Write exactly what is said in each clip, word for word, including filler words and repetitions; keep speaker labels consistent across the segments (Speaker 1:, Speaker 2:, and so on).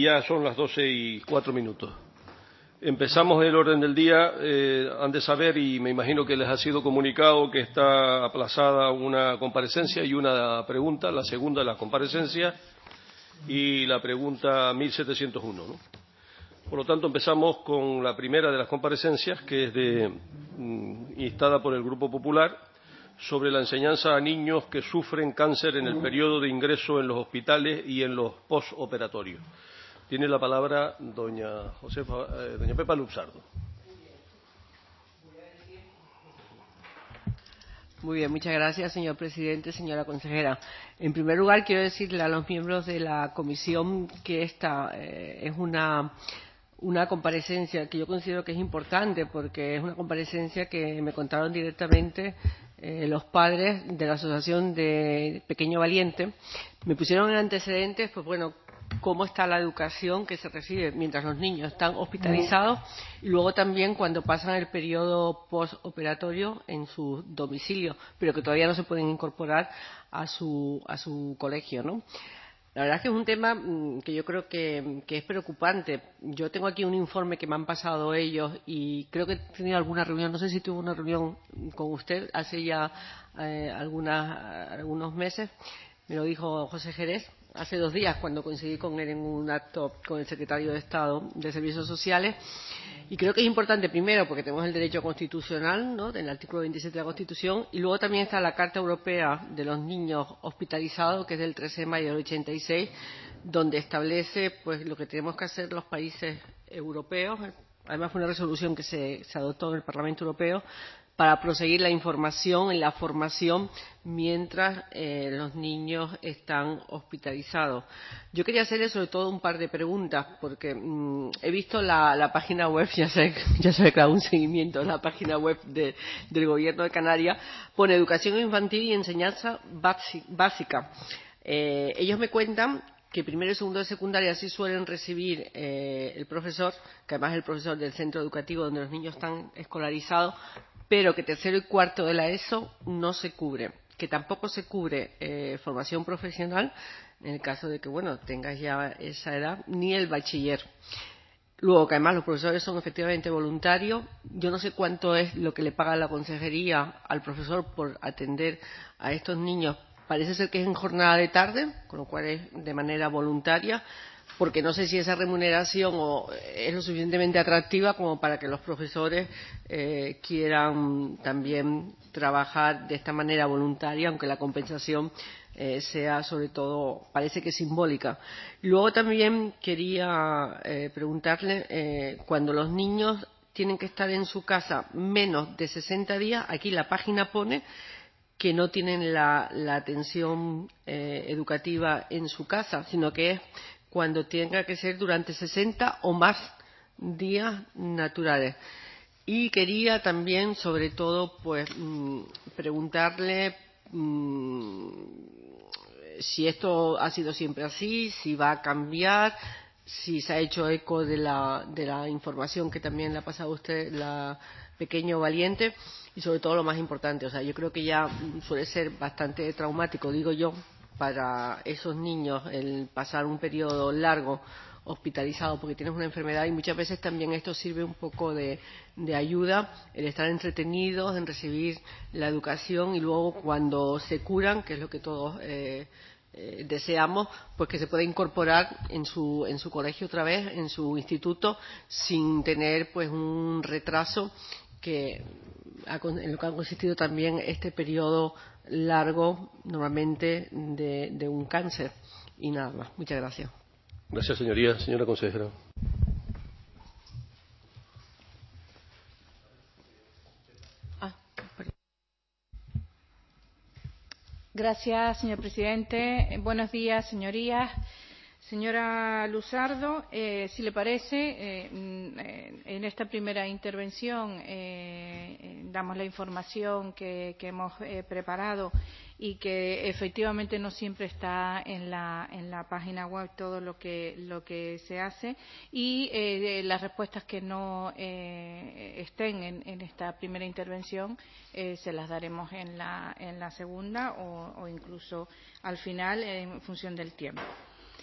Speaker 1: y ya son las doce y cuatro minutos. Empezamos el orden del día. Eh, han de saber, y me imagino que les ha sido comunicado, que está aplazada una comparecencia y una pregunta, la segunda de las comparecencias y la pregunta mil setecientos uno, ¿no? Por lo tanto, empezamos con la primera de las comparecencias, que es de, mm, instada por el Grupo Popular, sobre la enseñanza a niños que sufren cáncer en el periodo de ingreso en los hospitales y en los postoperatorios. Tiene la palabra doña, Josefa, eh, doña Pepa Luzardo.
Speaker 2: Muy bien, muchas gracias, señor presidente, señora consejera. En primer lugar, quiero decirle a los miembros de la comisión que esta eh, es una, una comparecencia que yo considero que es importante, porque es una comparecencia que me contaron directamente eh, los padres de la Asociación de Pequeño Valiente. Me pusieron en antecedentes, pues bueno, cómo está la educación que se recibe mientras los niños están hospitalizados y luego también cuando pasan el periodo postoperatorio en su domicilio, pero que todavía no se pueden incorporar a su, a su colegio, ¿no? La verdad es que es un tema que yo creo que, que es preocupante. Yo tengo aquí un informe que me han pasado ellos y creo que he tenido alguna reunión, no sé si tuve una reunión con usted hace ya eh, algunas, algunos meses, me lo dijo José Jerez, hace dos días cuando coincidí con él en un acto con el secretario de Estado de Servicios Sociales. Y creo que es importante, primero, porque tenemos el derecho constitucional, ¿no?, del artículo veintisiete de la Constitución, y luego también está la Carta Europea de los Niños Hospitalizados, que es del trece de mayo del ochenta y seis, donde establece pues lo que tenemos que hacer los países europeos. Además, fue una resolución que se, se adoptó en el Parlamento Europeo para proseguir la información y la formación mientras eh, los niños están hospitalizados. Yo quería hacerle sobre todo un par de preguntas, porque mmm, he visto la, la página web, ya sé, ya sé que hago un seguimiento en la página web de, del Gobierno de Canarias, pone educación infantil y enseñanza básica. Eh, ellos me cuentan que primero y segundo de secundaria sí suelen recibir eh, el profesor, que además es el profesor del centro educativo donde los niños están escolarizados, pero que tercero y cuarto de la ESO no se cubre, que tampoco se cubre eh, formación profesional, en el caso de que, bueno, tengas ya esa edad, ni el bachiller. Luego, que además los profesores son efectivamente voluntarios. Yo no sé cuánto es lo que le paga la consejería al profesor por atender a estos niños. Parece ser que es en jornada de tarde, con lo cual es de manera voluntaria, porque no sé si esa remuneración o es lo suficientemente atractiva como para que los profesores eh, quieran también trabajar de esta manera voluntaria, aunque la compensación eh, sea sobre todo, parece que simbólica. Luego también quería eh, preguntarle, eh, cuando los niños tienen que estar en su casa menos de sesenta días, aquí la página pone que no tienen la, la atención eh, educativa en su casa, sino que es cuando tenga que ser durante sesenta o más días naturales. Y quería también, sobre todo, pues mmm, preguntarle mmm, si esto ha sido siempre así, si va a cambiar, si se ha hecho eco de la, de la información que también le ha pasado a usted, la Pequeño Valiente, y sobre todo lo más importante, o sea, yo creo que ya suele ser bastante traumático, digo yo, para esos niños el pasar un periodo largo hospitalizado porque tienes una enfermedad, y muchas veces también esto sirve un poco de, de ayuda, el estar entretenidos, en recibir la educación y luego cuando se curan, que es lo que todos eh, eh, deseamos, pues que se pueda incorporar en su, en su colegio otra vez, en su instituto, sin tener pues un retraso que en lo que ha consistido también este periodo largo normalmente de, de un cáncer. Y nada más. Muchas gracias.
Speaker 1: Gracias, señoría. Señora consejera.
Speaker 3: Ah, gracias, señor presidente. Buenos días, señorías. Señora Luzardo, eh, si le parece, eh, en esta primera intervención eh, damos la información que, que hemos eh, preparado y que efectivamente no siempre está en la, en la página web todo lo que, lo que se hace, y eh, las respuestas que no eh, estén en, en esta primera intervención eh, se las daremos en la, en la segunda o, o incluso al final en función del tiempo.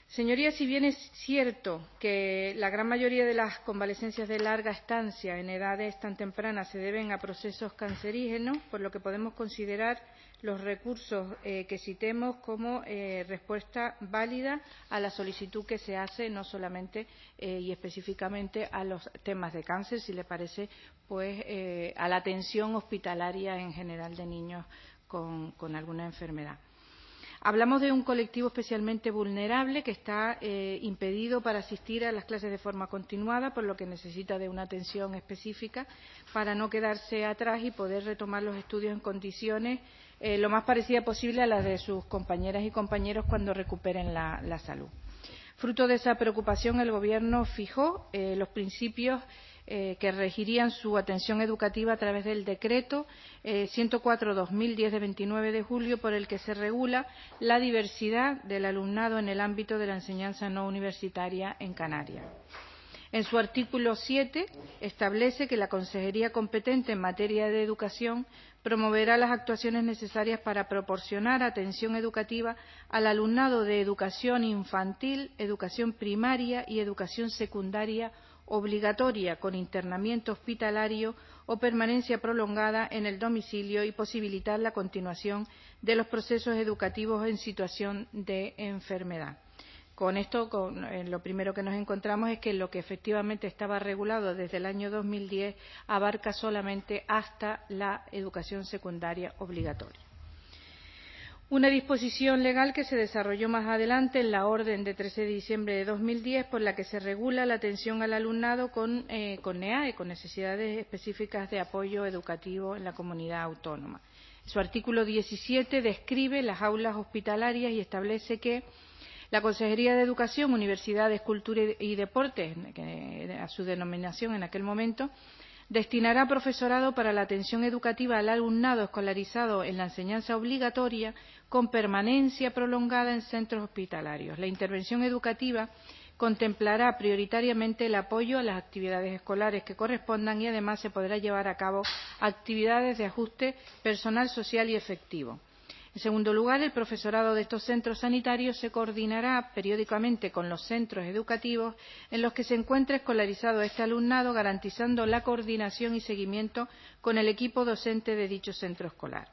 Speaker 3: Señorías, si bien es cierto que la gran mayoría de las convalecencias de larga estancia en edades tan tempranas se deben a procesos cancerígenos, por lo que podemos considerar los recursos eh, que citemos como eh, respuesta válida a la solicitud que se hace, no solamente eh, y específicamente a los temas de cáncer, si le parece, pues eh, a la atención hospitalaria en general de niños con, con alguna enfermedad. Hablamos de un colectivo especialmente vulnerable que está eh, impedido para asistir a las clases de forma continuada, por lo que necesita de una atención específica para no quedarse atrás y poder retomar los estudios en condiciones eh, lo más parecida posible a las de sus compañeras y compañeros cuando recuperen la, la salud. Fruto de esa preocupación, el Gobierno fijó eh, los principios Eh, que regirían su atención educativa a través del decreto eh, ciento cuatro barra dos mil diez de veintinueve de julio, por el que se regula la diversidad del alumnado en el ámbito de la enseñanza no universitaria en Canarias. En su artículo siete establece que la Consejería competente en materia de educación promoverá las actuaciones necesarias para proporcionar atención educativa al alumnado de educación infantil, educación primaria y educación secundaria obligatoria con internamiento hospitalario o permanencia prolongada en el domicilio y posibilitar la continuación de los procesos educativos en situación de enfermedad. Con esto, con, eh, lo primero que nos encontramos es que lo que efectivamente estaba regulado desde el año dos mil diez abarca solamente hasta la educación secundaria obligatoria. Una disposición legal que se desarrolló más adelante en la orden de trece de diciembre de dos mil diez, por la que se regula la atención al alumnado con, eh, con NEAE, con necesidades específicas de apoyo educativo en la comunidad autónoma. Su artículo diecisiete describe las aulas hospitalarias y establece que la Consejería de Educación, Universidades, Cultura y Deportes, que a su denominación en aquel momento, destinará profesorado para la atención educativa al alumnado escolarizado en la enseñanza obligatoria con permanencia prolongada en centros hospitalarios. La intervención educativa contemplará prioritariamente el apoyo a las actividades escolares que correspondan y además se podrá llevar a cabo actividades de ajuste personal, social y efectivo. En segundo lugar, el profesorado de estos centros sanitarios se coordinará periódicamente con los centros educativos en los que se encuentre escolarizado este alumnado, garantizando la coordinación y seguimiento con el equipo docente de dicho centro escolar.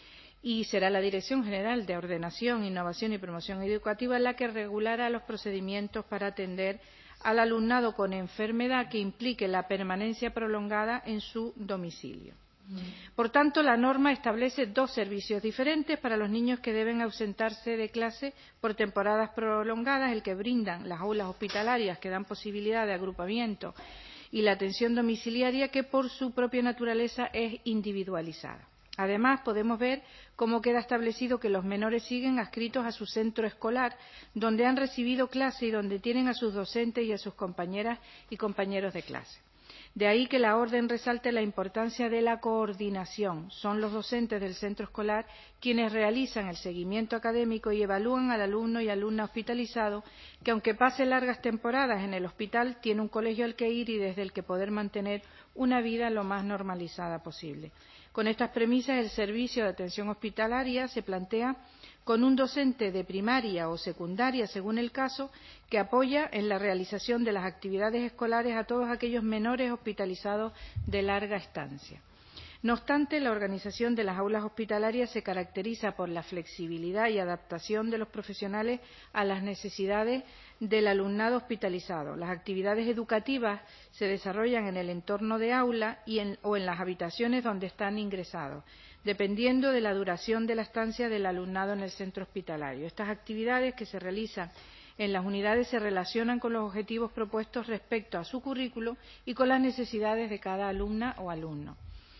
Speaker 3: Y será la Dirección General de Ordenación, Innovación y Promoción Educativa la que regulará los procedimientos para atender al alumnado con enfermedad que implique la permanencia prolongada en su domicilio. Por tanto, la norma establece dos servicios diferentes para los niños que deben ausentarse de clase por temporadas prolongadas, el que brindan las aulas hospitalarias que dan posibilidad de agrupamiento y la atención domiciliaria, que por su propia naturaleza es individualizada. Además, podemos ver cómo queda establecido que los menores siguen adscritos a su centro escolar, donde han recibido clase y donde tienen a sus docentes y a sus compañeras y compañeros de clase. De ahí que la orden resalte la importancia de la coordinación. Son los docentes del centro escolar quienes realizan el seguimiento académico y evalúan al alumno y alumna hospitalizado, que aunque pase largas temporadas en el hospital, tiene un colegio al que ir y desde el que poder mantener una vida lo más normalizada posible. Con estas premisas, el servicio de atención hospitalaria se plantea con un docente de primaria o secundaria, según el caso, que apoya en la realización de las actividades escolares a todos aquellos menores hospitalizados de larga estancia. No obstante, la organización de las aulas hospitalarias se caracteriza por la flexibilidad y adaptación de los profesionales a las necesidades del alumnado hospitalizado. Las actividades educativas se desarrollan en el entorno de aula y en, o en las habitaciones donde están ingresados, dependiendo de la duración de la estancia del alumnado en el centro hospitalario. Estas actividades que se realizan en las unidades se relacionan con los objetivos propuestos respecto a su currículo y con las necesidades de cada alumna o alumno.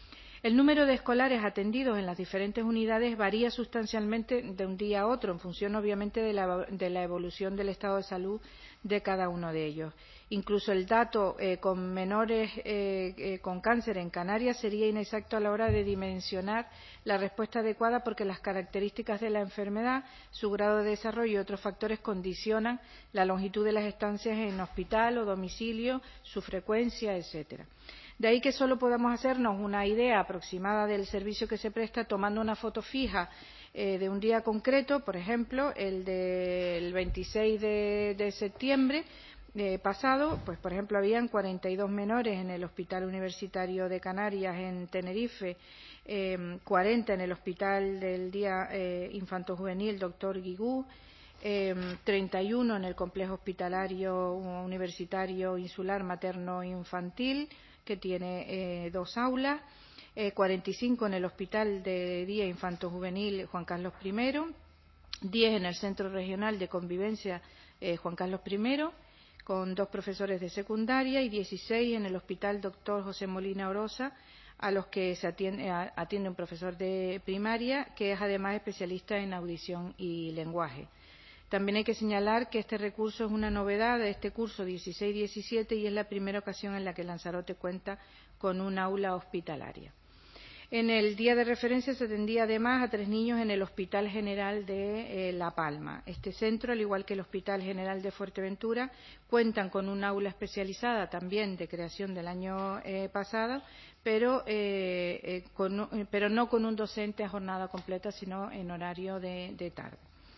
Speaker 3: El número de escolares atendidos en las diferentes unidades varía sustancialmente de un día a otro, en función obviamente de la, de la evolución del estado de salud de cada uno de ellos. Incluso el dato eh, con menores eh, eh, con cáncer en Canarias sería inexacto a la hora de dimensionar la respuesta adecuada, porque las características de la enfermedad, su grado de desarrollo y otros factores condicionan la longitud de las estancias en hospital o domicilio, su frecuencia, etcétera. De ahí que solo podamos hacernos una idea aproximada del servicio que se presta tomando una foto fija eh, de un día concreto, por ejemplo, el del veintiséis de, de septiembre eh, pasado, pues por ejemplo habían cuarenta y dos menores en el Hospital Universitario de Canarias en Tenerife, eh, cuarenta en el Hospital del Día eh, Infanto-Juvenil Doctor Guigú, eh, treinta y uno en el Complejo Hospitalario Universitario Insular Materno-Infantil, que tiene eh, dos aulas, eh, cuarenta y cinco en el Hospital de Día Infanto-Juvenil Juan Carlos primero, diez en el Centro Regional de Convivencia eh, Juan Carlos primero, con dos profesores de secundaria, y dieciséis en el Hospital Doctor José Molina Orosa, a los que se atiende, atiende un profesor de primaria, que es además especialista en audición y lenguaje. También hay que señalar que este recurso es una novedad de este curso dieciséis diecisiete y es la primera ocasión en la que Lanzarote cuenta con un aula hospitalaria. En el día de referencia se atendía además a tres niños en el Hospital General de eh, La Palma. Este centro, al igual que el Hospital General de Fuerteventura, cuentan con un aula especializada también de creación del año eh, pasado, pero, eh, eh, con, pero no con un docente a jornada completa, sino en horario de, de tarde.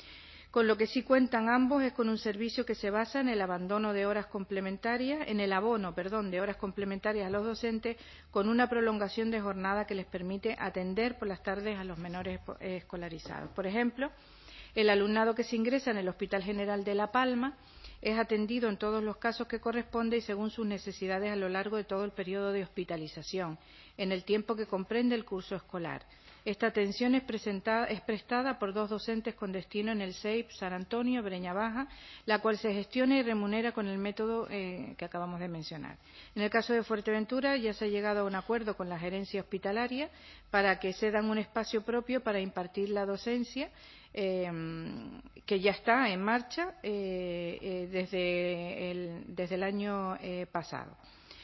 Speaker 3: Con lo que sí cuentan ambos es con un servicio que se basa en el abandono de horas complementarias, en el abono, perdón, de horas complementarias a los docentes, con una prolongación de jornada que les permite atender por las tardes a los menores escolarizados. Por ejemplo, el alumnado que se ingresa en el Hospital General de La Palma es atendido en todos los casos que corresponde y según sus necesidades a lo largo de todo el periodo de hospitalización, en el tiempo que comprende el curso escolar. Esta atención es, es prestada por dos docentes con destino en el C E I P San Antonio, Breña Baja, la cual se gestiona y remunera con el método eh, que acabamos de mencionar. En el caso de Fuerteventura ya se ha llegado a un acuerdo con la gerencia hospitalaria para que se dan un espacio propio para impartir la docencia, eh, que ya está en marcha eh, eh, desde, el, desde el año eh, pasado.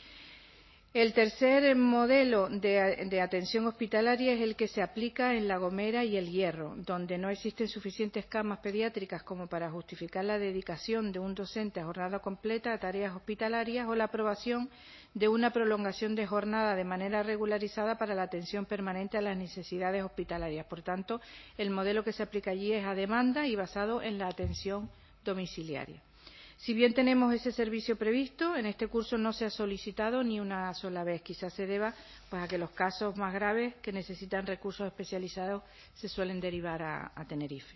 Speaker 3: El tercer modelo de, de atención hospitalaria es el que se aplica en La Gomera y El Hierro, donde no existen suficientes camas pediátricas como para justificar la dedicación de un docente a jornada completa a tareas hospitalarias o la aprobación de una prolongación de jornada de manera regularizada para la atención permanente a las necesidades hospitalarias. Por tanto, el modelo que se aplica allí es a demanda y basado en la atención domiciliaria. Si bien tenemos ese servicio previsto, en este curso no se ha solicitado ni una sola vez. Quizás se deba pues, a que los casos más graves que necesitan recursos especializados se suelen derivar a, a Tenerife.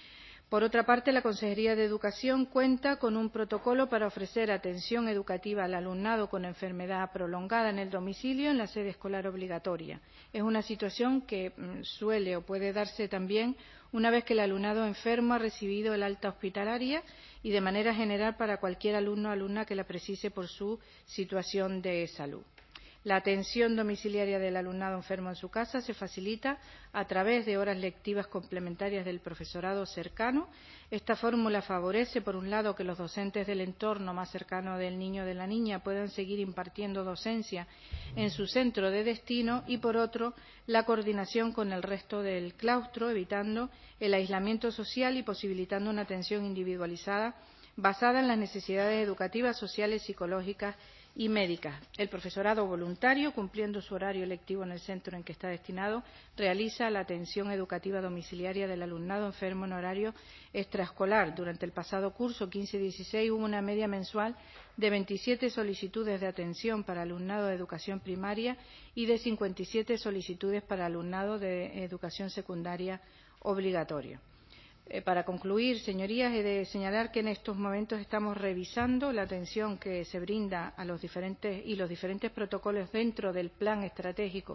Speaker 3: Por otra parte, la Consejería de Educación cuenta con un protocolo para ofrecer atención educativa al alumnado con enfermedad prolongada en el domicilio en la sede escolar obligatoria. Es una situación que mm, suele o puede darse también una vez que el alumnado enfermo ha recibido el alta hospitalaria y de manera general para cualquier alumno o alumna que la precise por su situación de salud. La atención domiciliaria del alumnado enfermo en su casa se facilita a través de horas lectivas complementarias del profesorado cercano. Esta fórmula favorece, por un lado, que los docentes del entorno más cercano del niño o de la niña puedan seguir impartiendo docencia en su centro de destino y, por otro, la coordinación con el resto del claustro, evitando el aislamiento social y posibilitando una atención individualizada basada en las necesidades educativas, sociales, psicológicas y médicas. El profesorado voluntario, cumpliendo su horario lectivo en el centro en que está destinado, realiza la atención educativa domiciliaria del alumnado enfermo en horario extraescolar. Durante el pasado curso quince dieciséis hubo una media mensual de veintisiete solicitudes de atención para alumnado de educación primaria y de cincuenta y siete solicitudes para alumnado de educación secundaria obligatoria. Para concluir, señorías, he de señalar que en estos momentos estamos revisando la atención que se brinda a los diferentes y los diferentes protocolos dentro del plan estratégico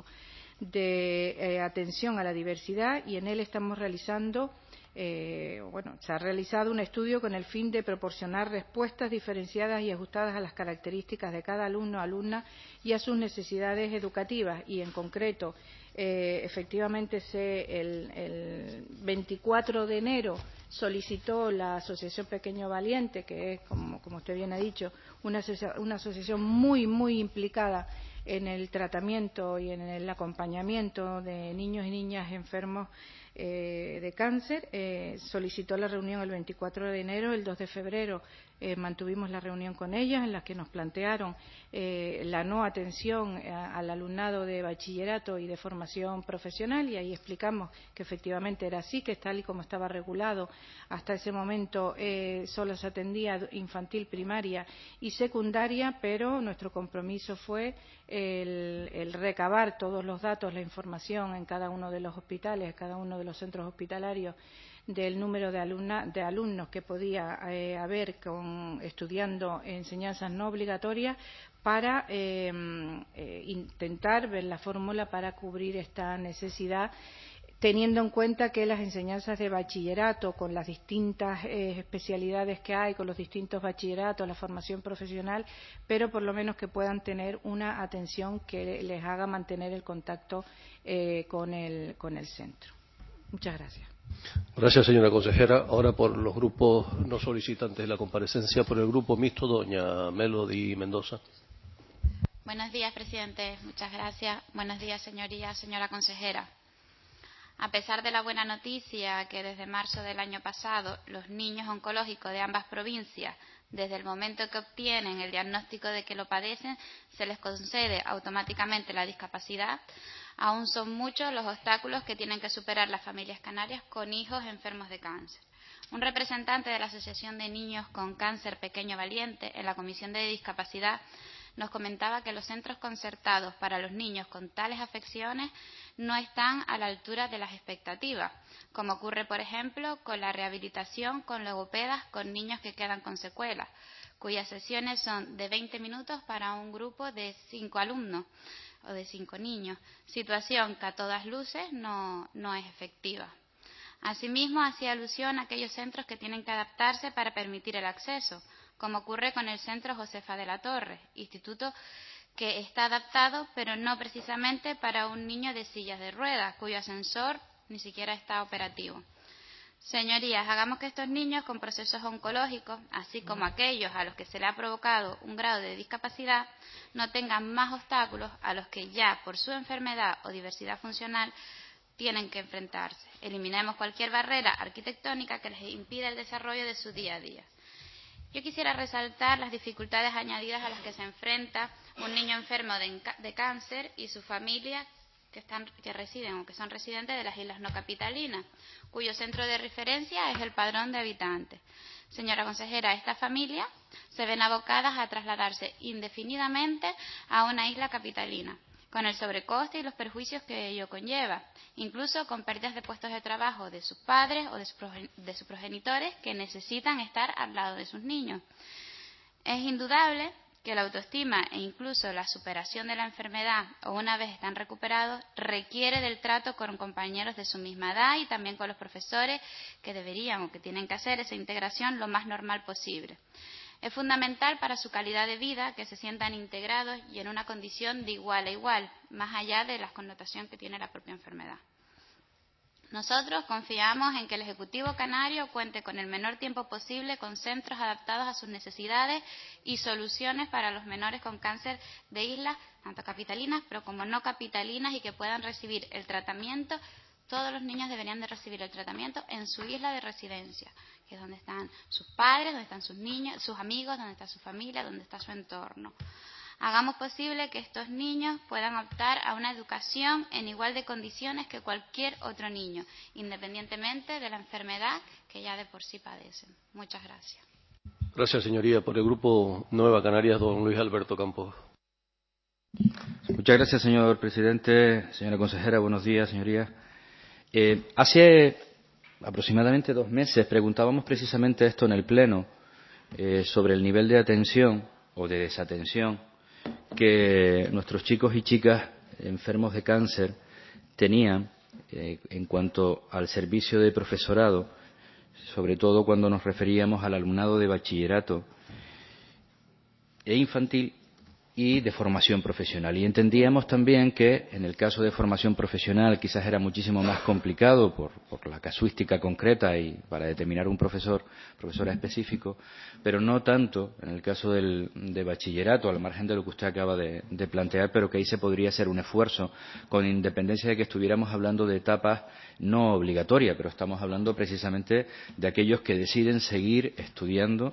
Speaker 3: de eh, atención a la diversidad y en él estamos realizando, eh, bueno, se ha realizado un estudio con el fin de proporcionar respuestas diferenciadas y ajustadas a las características de cada alumno o alumna y a sus necesidades educativas y, en concreto, Eh, efectivamente, se, el, el veinticuatro de enero solicitó la Asociación Pequeño Valiente, que es, como, como usted bien ha dicho, una, una asociación muy, muy implicada en el tratamiento y en el acompañamiento de niños y niñas enfermos eh, de cáncer. Eh, solicitó la reunión el veinticuatro de enero, el dos de febrero eh, mantuvimos la reunión con ellas en la que nos plantearon eh, la no atención a, al alumnado de bachillerato y de formación profesional, y ahí explicamos que efectivamente era así, que tal y como estaba regulado hasta ese momento eh, solo se atendía infantil, primaria y secundaria, pero nuestro compromiso fue el, el recabar todos los datos, la información en cada uno de los hospitales, cada uno de los centros hospitalarios, del número de, alumna, de alumnos que podía eh, haber con, estudiando enseñanzas no obligatorias para eh, eh, intentar ver la fórmula para cubrir esta necesidad, teniendo en cuenta que las enseñanzas de bachillerato, con las distintas eh, especialidades que hay, con los distintos bachilleratos, la formación profesional, pero por lo menos que puedan tener una atención que les haga mantener el contacto eh, con, el, con el centro. Muchas gracias.
Speaker 1: Gracias, señora consejera. Ahora por los grupos no solicitantes de la comparecencia, por el grupo mixto, doña Melody Mendoza.
Speaker 4: Buenos días, presidente. Muchas gracias. Buenos días, señorías, señora consejera. A pesar de la buena noticia que desde marzo del año pasado los niños oncológicos de ambas provincias, desde el momento que obtienen el diagnóstico de que lo padecen, se les concede automáticamente la discapacidad, aún son muchos los obstáculos que tienen que superar las familias canarias con hijos enfermos de cáncer. Un representante de la Asociación de Niños con Cáncer Pequeño Valiente en la Comisión de Discapacidad nos comentaba que los centros concertados para los niños con tales afecciones no están a la altura de las expectativas, como ocurre, por ejemplo, con la rehabilitación con logopedas con niños que quedan con secuelas, cuyas sesiones son de veinte minutos para un grupo de cinco alumnos o de cinco niños, situación que a todas luces no, no es efectiva. Asimismo, hacía alusión a aquellos centros que tienen que adaptarse para permitir el acceso, como ocurre con el Centro Josefa de la Torre, instituto que está adaptado, pero no precisamente para un niño de sillas de ruedas, cuyo ascensor ni siquiera está operativo. Señorías, hagamos que estos niños con procesos oncológicos, así como aquellos a los que se le ha provocado un grado de discapacidad, no tengan más obstáculos a los que ya, por su enfermedad o diversidad funcional, tienen que enfrentarse. Eliminemos cualquier barrera arquitectónica que les impida el desarrollo de su día a día. Yo quisiera resaltar las dificultades añadidas a las que se enfrenta un niño enfermo de, de cáncer y su familia que, están, que residen o que son residentes de las islas no capitalinas, cuyo centro de referencia es el padrón de habitantes. Señora consejera, estas familias se ven abocadas a trasladarse indefinidamente a una isla capitalina, con el sobrecoste y los perjuicios que ello conlleva, incluso con pérdidas de puestos de trabajo de sus padres o de sus, de sus progenitores que necesitan estar al lado de sus niños. Es indudable que la autoestima e incluso la superación de la enfermedad, o una vez están recuperados, requiere del trato con compañeros de su misma edad y también con los profesores que deberían o que tienen que hacer esa integración lo más normal posible. Es fundamental para su calidad de vida que se sientan integrados y en una condición de igual a igual, más allá de la connotación que tiene la propia enfermedad. Nosotros confiamos en que el Ejecutivo Canario cuente con el menor tiempo posible con centros adaptados a sus necesidades y soluciones para los menores con cáncer de islas, tanto capitalinas pero como no capitalinas, y que puedan recibir el tratamiento. Todos los niños deberían de recibir el tratamiento en su isla de residencia, que es donde están sus padres, donde están sus niños, sus amigos, donde está su familia, donde está su entorno. Hagamos posible que estos niños puedan optar a una educación en igual de condiciones que cualquier otro niño, independientemente de la enfermedad que ya de por sí padecen. Muchas gracias.
Speaker 1: Gracias, señoría. Por el grupo Nueva Canarias, don Luis Alberto Campos.
Speaker 5: Muchas gracias, señor presidente. Señora consejera, buenos días, señorías. Eh, hace aproximadamente dos meses preguntábamos precisamente esto en el Pleno, eh, sobre el nivel de atención o de desatención que nuestros chicos y chicas enfermos de cáncer tenían eh, en cuanto al servicio de profesorado, sobre todo cuando nos referíamos al alumnado de bachillerato e infantil y de formación profesional. Y entendíamos también que en el caso de formación profesional quizás era muchísimo más complicado por, por la casuística concreta y para determinar un profesor, profesor específico, pero no tanto en el caso del, de bachillerato, al margen de lo que usted acaba de, de plantear, pero que ahí se podría hacer un esfuerzo, con independencia de que estuviéramos hablando de etapas no obligatorias, pero estamos hablando precisamente de aquellos que deciden seguir estudiando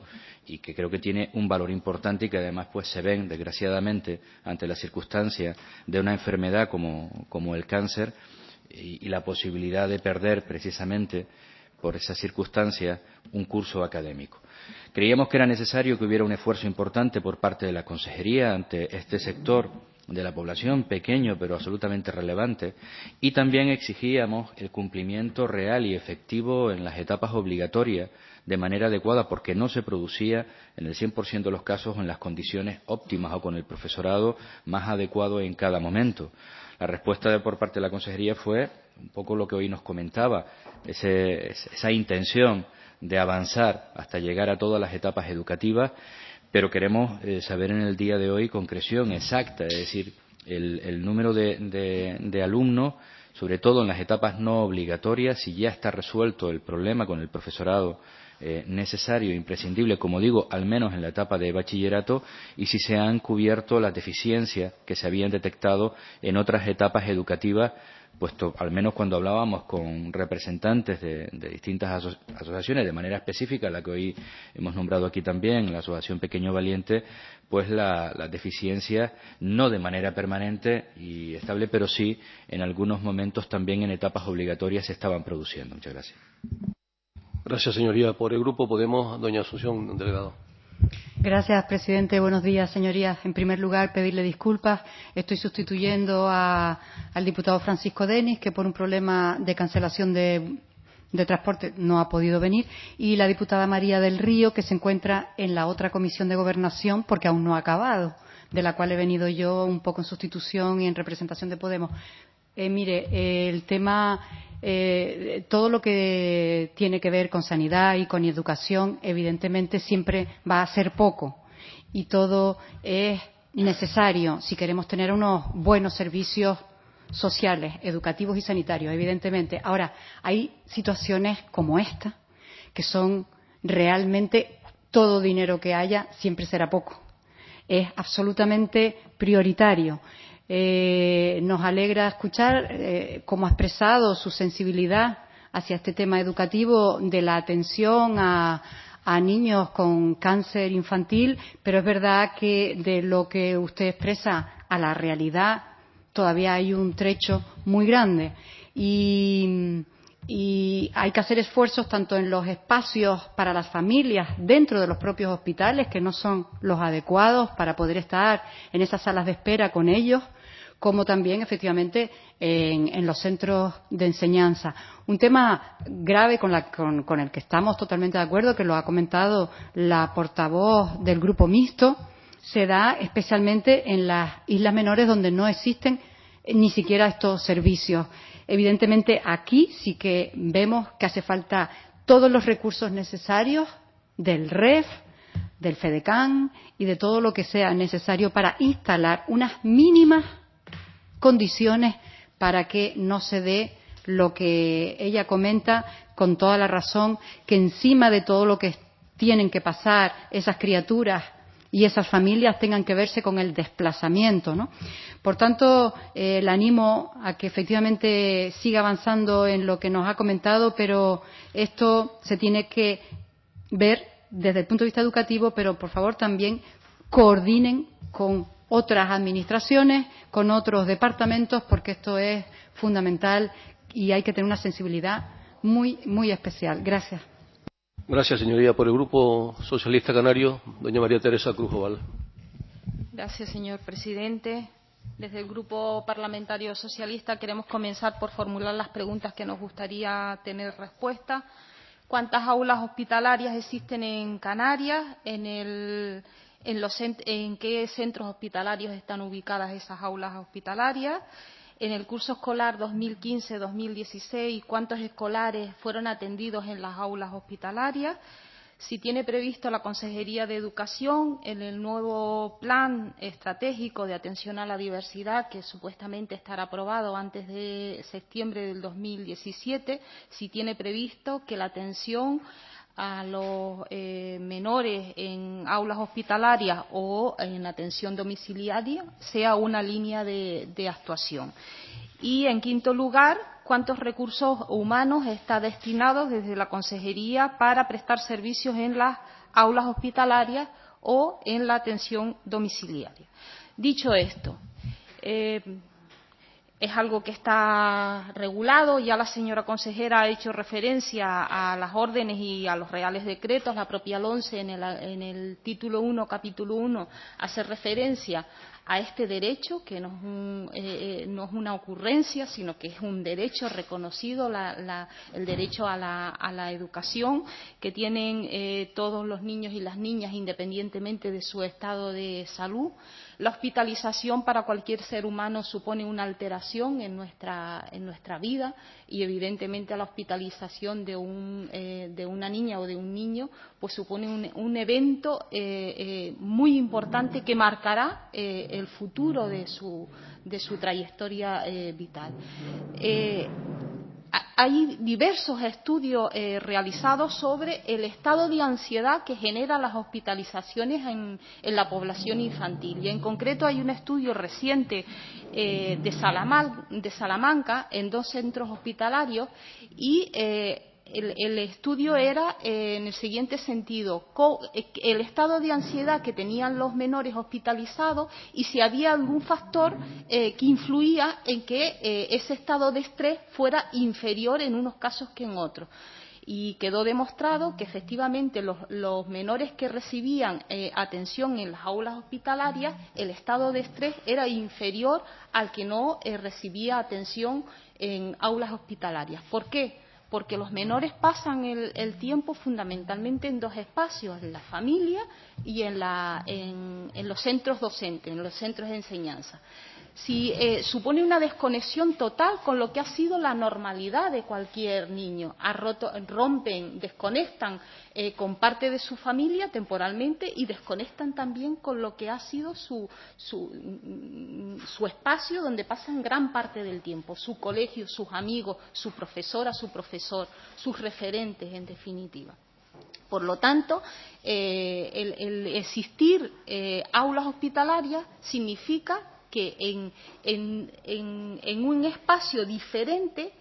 Speaker 5: y que creo que tiene un valor importante y que además pues se ven, desgraciadamente, ante la circunstancia de una enfermedad como, como el cáncer y, y la posibilidad de perder precisamente por esa circunstancia un curso académico. Creíamos que era necesario que hubiera un esfuerzo importante por parte de la Consejería ante este sector de la población, pequeño pero absolutamente relevante, y también exigíamos el cumplimiento real y efectivo en las etapas obligatorias de manera adecuada, porque no se producía en el cien por ciento de los casos en las condiciones óptimas o con el profesorado más adecuado en cada momento. La respuesta de, por parte de la Consejería fue un poco lo que hoy nos comentaba, ese, esa intención de avanzar hasta llegar a todas las etapas educativas, pero queremos eh, saber en el día de hoy concreción exacta, es decir, el, el número de, de, de alumnos, sobre todo en las etapas no obligatorias, si ya está resuelto el problema con el profesorado eh, necesario e imprescindible, como digo, al menos en la etapa de bachillerato, y si se han cubierto las deficiencias que se habían detectado en otras etapas educativas, puesto al menos cuando hablábamos con representantes de, de distintas aso asociaciones, de manera específica, la que hoy hemos nombrado aquí también, la Asociación Pequeño Valiente, pues las la deficiencias no de manera permanente y estable, pero sí en algunos momentos también en etapas obligatorias se estaban produciendo. Muchas gracias.
Speaker 1: Gracias, señoría. Por el Grupo Podemos, doña Asunción, delegado.
Speaker 6: Gracias, presidente. Buenos días, señorías. En primer lugar, pedirle disculpas. Estoy sustituyendo a, al diputado Francisco Denis, que por un problema de cancelación de, de transporte no ha podido venir, y la diputada María del Río, que se encuentra en la otra comisión de gobernación porque aún no ha acabado, de la cual he venido yo un poco en sustitución y en representación de Podemos. Eh, mire, eh, el tema, eh, todo lo que tiene que ver con sanidad y con educación, evidentemente siempre va a ser poco y todo es necesario si queremos tener unos buenos servicios sociales, educativos y sanitarios, evidentemente. Ahora, hay situaciones como esta que son realmente todo dinero que haya siempre será poco. Es absolutamente prioritario. Eh, nos alegra escuchar eh, cómo ha expresado su sensibilidad hacia este tema educativo de la atención a, a niños con cáncer infantil, pero es verdad que de lo que usted expresa a la realidad todavía hay un trecho muy grande y, y hay que hacer esfuerzos tanto en los espacios para las familias dentro de los propios hospitales, que no son los adecuados para poder estar en esas salas de espera con ellos, como también, efectivamente, en, en los centros de enseñanza. Un tema grave con, la, con, con el que estamos totalmente de acuerdo, que lo ha comentado la portavoz del Grupo Mixto, se da especialmente en las islas menores donde no existen ni siquiera estos servicios. Evidentemente, aquí sí que vemos que hace falta todos los recursos necesarios del R E F, del FEDECAN y de todo lo que sea necesario para instalar unas mínimas condiciones para que no se dé lo que ella comenta con toda la razón, que encima de todo lo que tienen que pasar esas criaturas y esas familias tengan que verse con el desplazamiento, ¿no? Por tanto, eh, le animo a que efectivamente siga avanzando en lo que nos ha comentado, pero esto se tiene que ver desde el punto de vista educativo, pero por favor también coordinen con otras administraciones, con otros departamentos, porque esto es fundamental y hay que tener una sensibilidad muy, muy especial. Gracias.
Speaker 1: Gracias, señoría. Por el Grupo Socialista Canario, doña María Teresa Cruz Oval.
Speaker 7: Gracias, señor presidente. Desde el Grupo Parlamentario Socialista queremos comenzar por formular las preguntas que nos gustaría tener respuesta. ¿Cuántas aulas hospitalarias existen en Canarias? En el En, los, en qué centros hospitalarios están ubicadas esas aulas hospitalarias, en el curso escolar dos mil quince dos mil dieciséis, cuántos escolares fueron atendidos en las aulas hospitalarias, si tiene previsto la Consejería de Educación en el nuevo plan estratégico de atención a la diversidad, que supuestamente estará aprobado antes de septiembre del dos mil diecisiete, si tiene previsto que la atención a los eh, menores en aulas hospitalarias o en atención domiciliaria sea una línea de, de actuación. Y, en quinto lugar, ¿cuántos recursos humanos está destinados desde la Consejería para prestar servicios en las aulas hospitalarias o en la atención domiciliaria. Dicho esto, eh, es algo que está regulado, ya la señora consejera ha hecho referencia a las órdenes y a los reales decretos, la propia LONCE en el, en el título uno, capítulo uno, hace referencia a este derecho, que no es, un, eh, no es una ocurrencia, sino que es un derecho reconocido, la, la, el derecho a la, a la educación que tienen eh, todos los niños y las niñas, independientemente de su estado de salud. La hospitalización para cualquier ser humano supone una alteración en nuestra, en nuestra vida y, evidentemente, la hospitalización de, un, eh, de una niña o de un niño pues supone un, un evento eh, eh, muy importante que marcará eh, el futuro de su, de su trayectoria eh, vital. Eh, Hay diversos estudios eh, realizados sobre el estado de ansiedad que genera las hospitalizaciones en, en la población infantil. Y en concreto hay un estudio reciente eh, de, Salaman, de Salamanca en dos centros hospitalarios y eh, el, el estudio era eh, en el siguiente sentido: el estado de ansiedad que tenían los menores hospitalizados y si había algún factor eh, que influía en que eh, ese estado de estrés fuera inferior en unos casos que en otros. Y quedó demostrado que efectivamente los, los menores que recibían eh, atención en las aulas hospitalarias, el estado de estrés era inferior al que no eh, recibía atención en aulas hospitalarias. ¿Por qué? Porque los menores pasan el, el tiempo fundamentalmente en dos espacios, en la familia y en, la, en, en los centros docentes, en los centros de enseñanza. Si eh, supone una desconexión total con lo que ha sido la normalidad de cualquier niño, ha roto, rompen, desconectan eh, con parte de su familia temporalmente y desconectan también con lo que ha sido su, su, su espacio donde pasan gran parte del tiempo, su colegio, sus amigos, su profesora, su profesor, sus referentes, en definitiva. Por lo tanto, eh, el, el existir eh, aulas hospitalarias significa que en, en, en, en un espacio diferente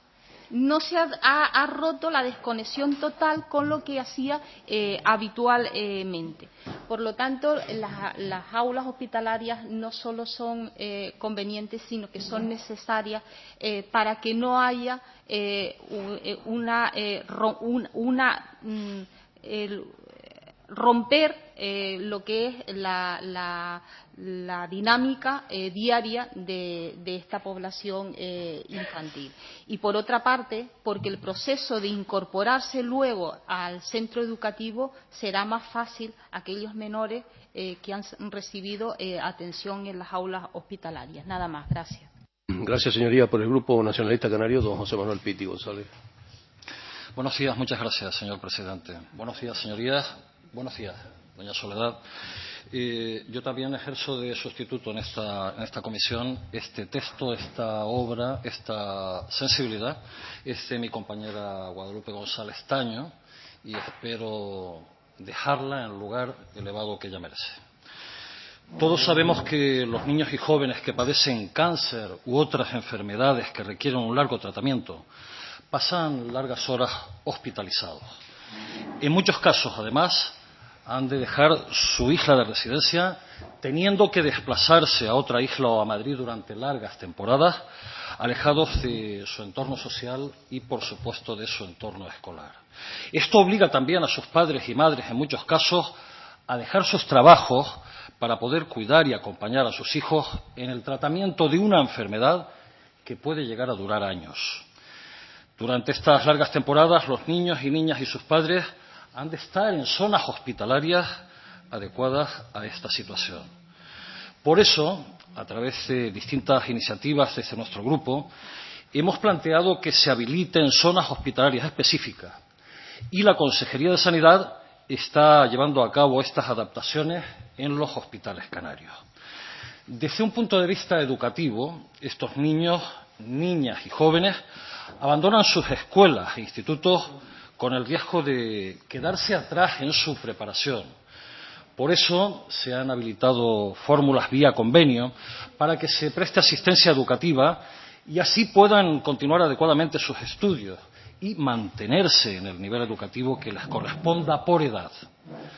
Speaker 7: no se ha, ha, ha roto la desconexión total con lo que hacía eh, habitualmente. Por lo tanto, las, las aulas hospitalarias no solo son eh, convenientes, sino que son necesarias eh, para que no haya eh, una, eh, una, una mm, el, romper eh, lo que es la, la, la dinámica eh, diaria de, de esta población eh, infantil. Y por otra parte, porque el proceso de incorporarse luego al centro educativo será más fácil a aquellos menores eh, que han recibido eh, atención en las aulas hospitalarias. Nada más. Gracias.
Speaker 1: Gracias, señoría. Por el Grupo Nacionalista Canario, don José Manuel Piti González.
Speaker 8: Buenos días, muchas gracias, señor presidente. Buenos días, señorías. Buenos días, doña Soledad. Eh, yo también ejerzo de sustituto en esta, en esta comisión. Este texto, esta obra, esta sensibilidad es de mi compañera Guadalupe González Taño y espero dejarla en el lugar elevado que ella merece. Todos sabemos que los niños y jóvenes que padecen cáncer u otras enfermedades que requieren un largo tratamiento pasan largas horas hospitalizados. En muchos casos, además, han de dejar su isla de residencia teniendo que desplazarse a otra isla o a Madrid durante largas temporadas, alejados de su entorno social y, por supuesto, de su entorno escolar. Esto obliga también a sus padres y madres, en muchos casos, a dejar sus trabajos para poder cuidar y acompañar a sus hijos en el tratamiento de una enfermedad que puede llegar a durar años. Durante estas largas temporadas, los niños y niñas y sus padres han de estar en zonas hospitalarias adecuadas a esta situación. Por eso, a través de distintas iniciativas desde nuestro grupo, hemos planteado que se habiliten zonas hospitalarias específicas y la Consejería de Sanidad está llevando a cabo estas adaptaciones en los hospitales canarios. Desde un punto de vista educativo, estos niños, niñas y jóvenes abandonan sus escuelas e institutos con el riesgo de quedarse atrás en su preparación. Por eso se han habilitado fórmulas vía convenio para que se preste asistencia educativa y así puedan continuar adecuadamente sus estudios y mantenerse en el nivel educativo que les corresponda por edad.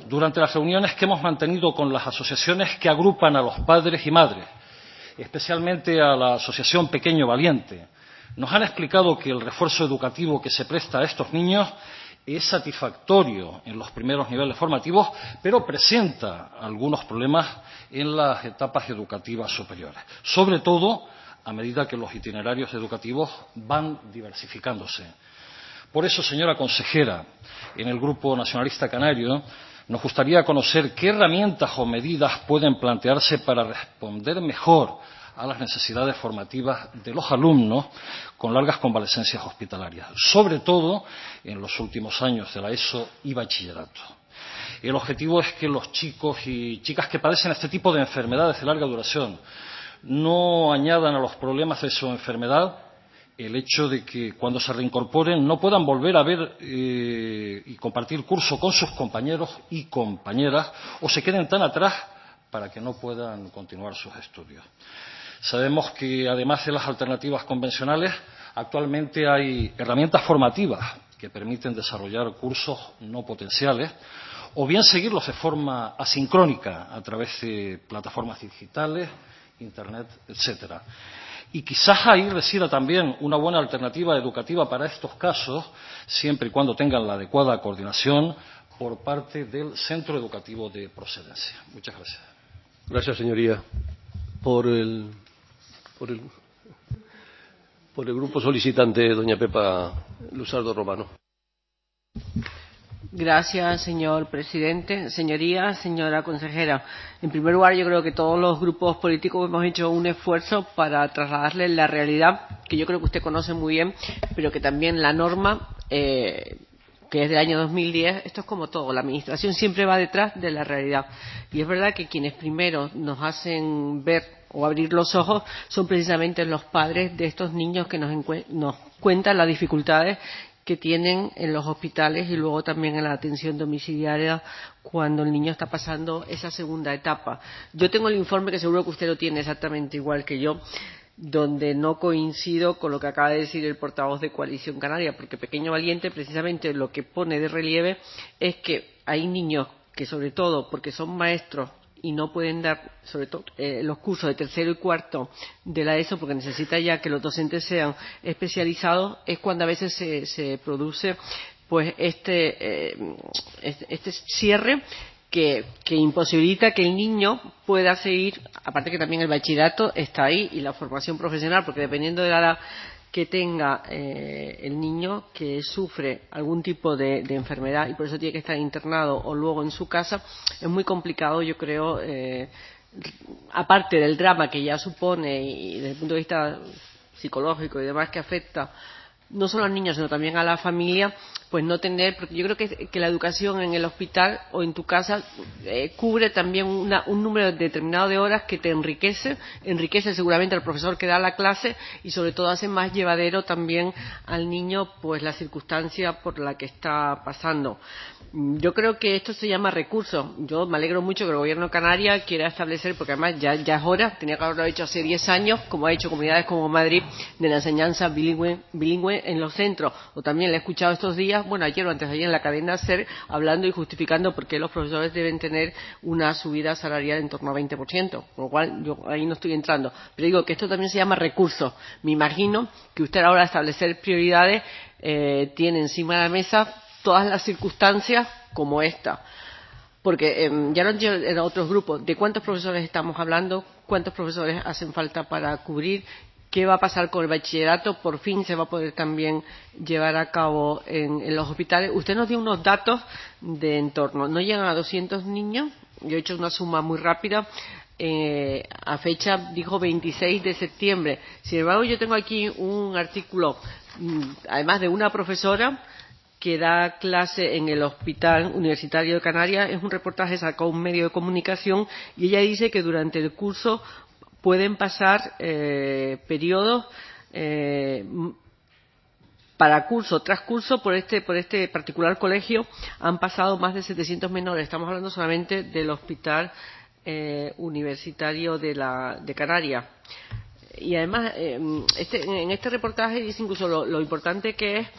Speaker 8: durante las reuniones que hemos mantenido con las asociaciones que agrupan a los padres y madres, especialmente a la Asociación Pequeño Valiente, nos han explicado que el refuerzo educativo que se presta a estos niños es satisfactorio en los primeros niveles formativos, pero presenta algunos problemas en las etapas educativas superiores, sobre todo a medida que los itinerarios educativos van diversificándose. Por eso, señora consejera, en el Grupo Nacionalista Canario nos gustaría conocer qué herramientas o medidas pueden plantearse para responder mejor a las necesidades formativas de los alumnos con largas convalecencias hospitalarias, sobre todo en los últimos años de la ESO y bachillerato. El objetivo es que los chicos y chicas que padecen este tipo de enfermedades de larga duración no añadan a los problemas de su enfermedad el hecho de que cuando se reincorporen no puedan volver a ver eh, y compartir curso con sus compañeros y compañeras o se queden tan atrás para que no puedan continuar sus estudios. Sabemos que además de las alternativas convencionales, actualmente hay herramientas formativas que permiten desarrollar cursos no potenciales o bien seguirlos de forma asincrónica a través de plataformas digitales, internet, etcétera. Y quizás ahí resida también una buena alternativa educativa para estos casos, siempre y cuando tengan la adecuada coordinación por parte del centro educativo de procedencia. Muchas gracias.
Speaker 1: Gracias, señoría. Por el, por el, por el grupo solicitante, doña Pepa Luzardo Romano.
Speaker 2: Gracias, señor presidente. Señorías, señora consejera, en primer lugar, yo creo que todos los grupos políticos hemos hecho un esfuerzo para trasladarle la realidad, que yo creo que usted conoce muy bien, pero que también la norma, eh, que es del año dos mil diez, esto es como todo, la administración siempre va detrás de la realidad. Y es verdad que quienes primero nos hacen ver o abrir los ojos son precisamente los padres de estos niños que nos, nos cuentan las dificultades que tienen en los hospitales y luego también en la atención domiciliaria cuando el niño está pasando esa segunda etapa. Yo tengo el informe, que seguro que usted lo tiene exactamente igual que yo, donde no coincido con lo que acaba de decir el portavoz de Coalición Canaria, porque Pequeño Valiente precisamente lo que pone de relieve es que hay niños que, sobre todo porque son maestros y no pueden dar, sobre todo, eh, los cursos de tercero y cuarto de la ESO, porque necesita ya que los docentes sean especializados, es cuando a veces se, se produce pues este, eh, este, este cierre que, que imposibilita que el niño pueda seguir, aparte que también el bachillerato está ahí y la formación profesional, porque dependiendo de la edad que tenga eh, el niño que sufre algún tipo de, de enfermedad y por eso tiene que estar internado o luego en su casa, es muy complicado, yo creo, eh, aparte del drama que ya supone y desde el punto de vista psicológico y demás que afecta no solo al niño sino también a la familia, pues no tener, porque yo creo que, que la educación en el hospital o en tu casa eh, cubre también una, un número determinado de horas que te enriquece, enriquece seguramente al profesor que da la clase y sobre todo hace más llevadero también al niño pues la circunstancia por la que está pasando. Yo creo que esto se llama recurso. Yo me alegro mucho que el Gobierno de Canarias quiera establecer, porque además ya, ya es hora, tenía que haberlo hecho hace diez años, como ha hecho comunidades como Madrid, de la enseñanza bilingüe, bilingüe en los centros. O también le he escuchado estos días, bueno, ayer o antes de ayer en la cadena SER, hablando y justificando por qué los profesores deben tener una subida salarial en torno a veinte por ciento. Con lo cual, yo ahí no estoy entrando. Pero digo que esto también se llama recurso. Me imagino que usted ahora al establecer prioridades eh, tiene encima de la mesa todas las circunstancias como esta, porque eh, ya lo han dicho en otros grupos, de cuántos profesores estamos hablando, cuántos profesores hacen falta para cubrir, qué va a pasar con el bachillerato, por fin se va a poder también llevar a cabo en, en los hospitales. Usted nos dio unos datos de entorno, no llegan a doscientos niños, yo he hecho una suma muy rápida, eh, a fecha dijo veintiséis de septiembre, sin embargo yo tengo aquí un artículo, además de una profesora que da clase en el Hospital Universitario de Canarias, es un reportaje sacado un medio de comunicación y ella dice que durante el curso pueden pasar eh, periodos eh, para curso tras curso por este por este particular colegio han pasado más de setecientos menores. Estamos hablando solamente del Hospital eh, Universitario de, la, de Canarias. Y además, eh, este, en este reportaje dice incluso lo, lo importante que es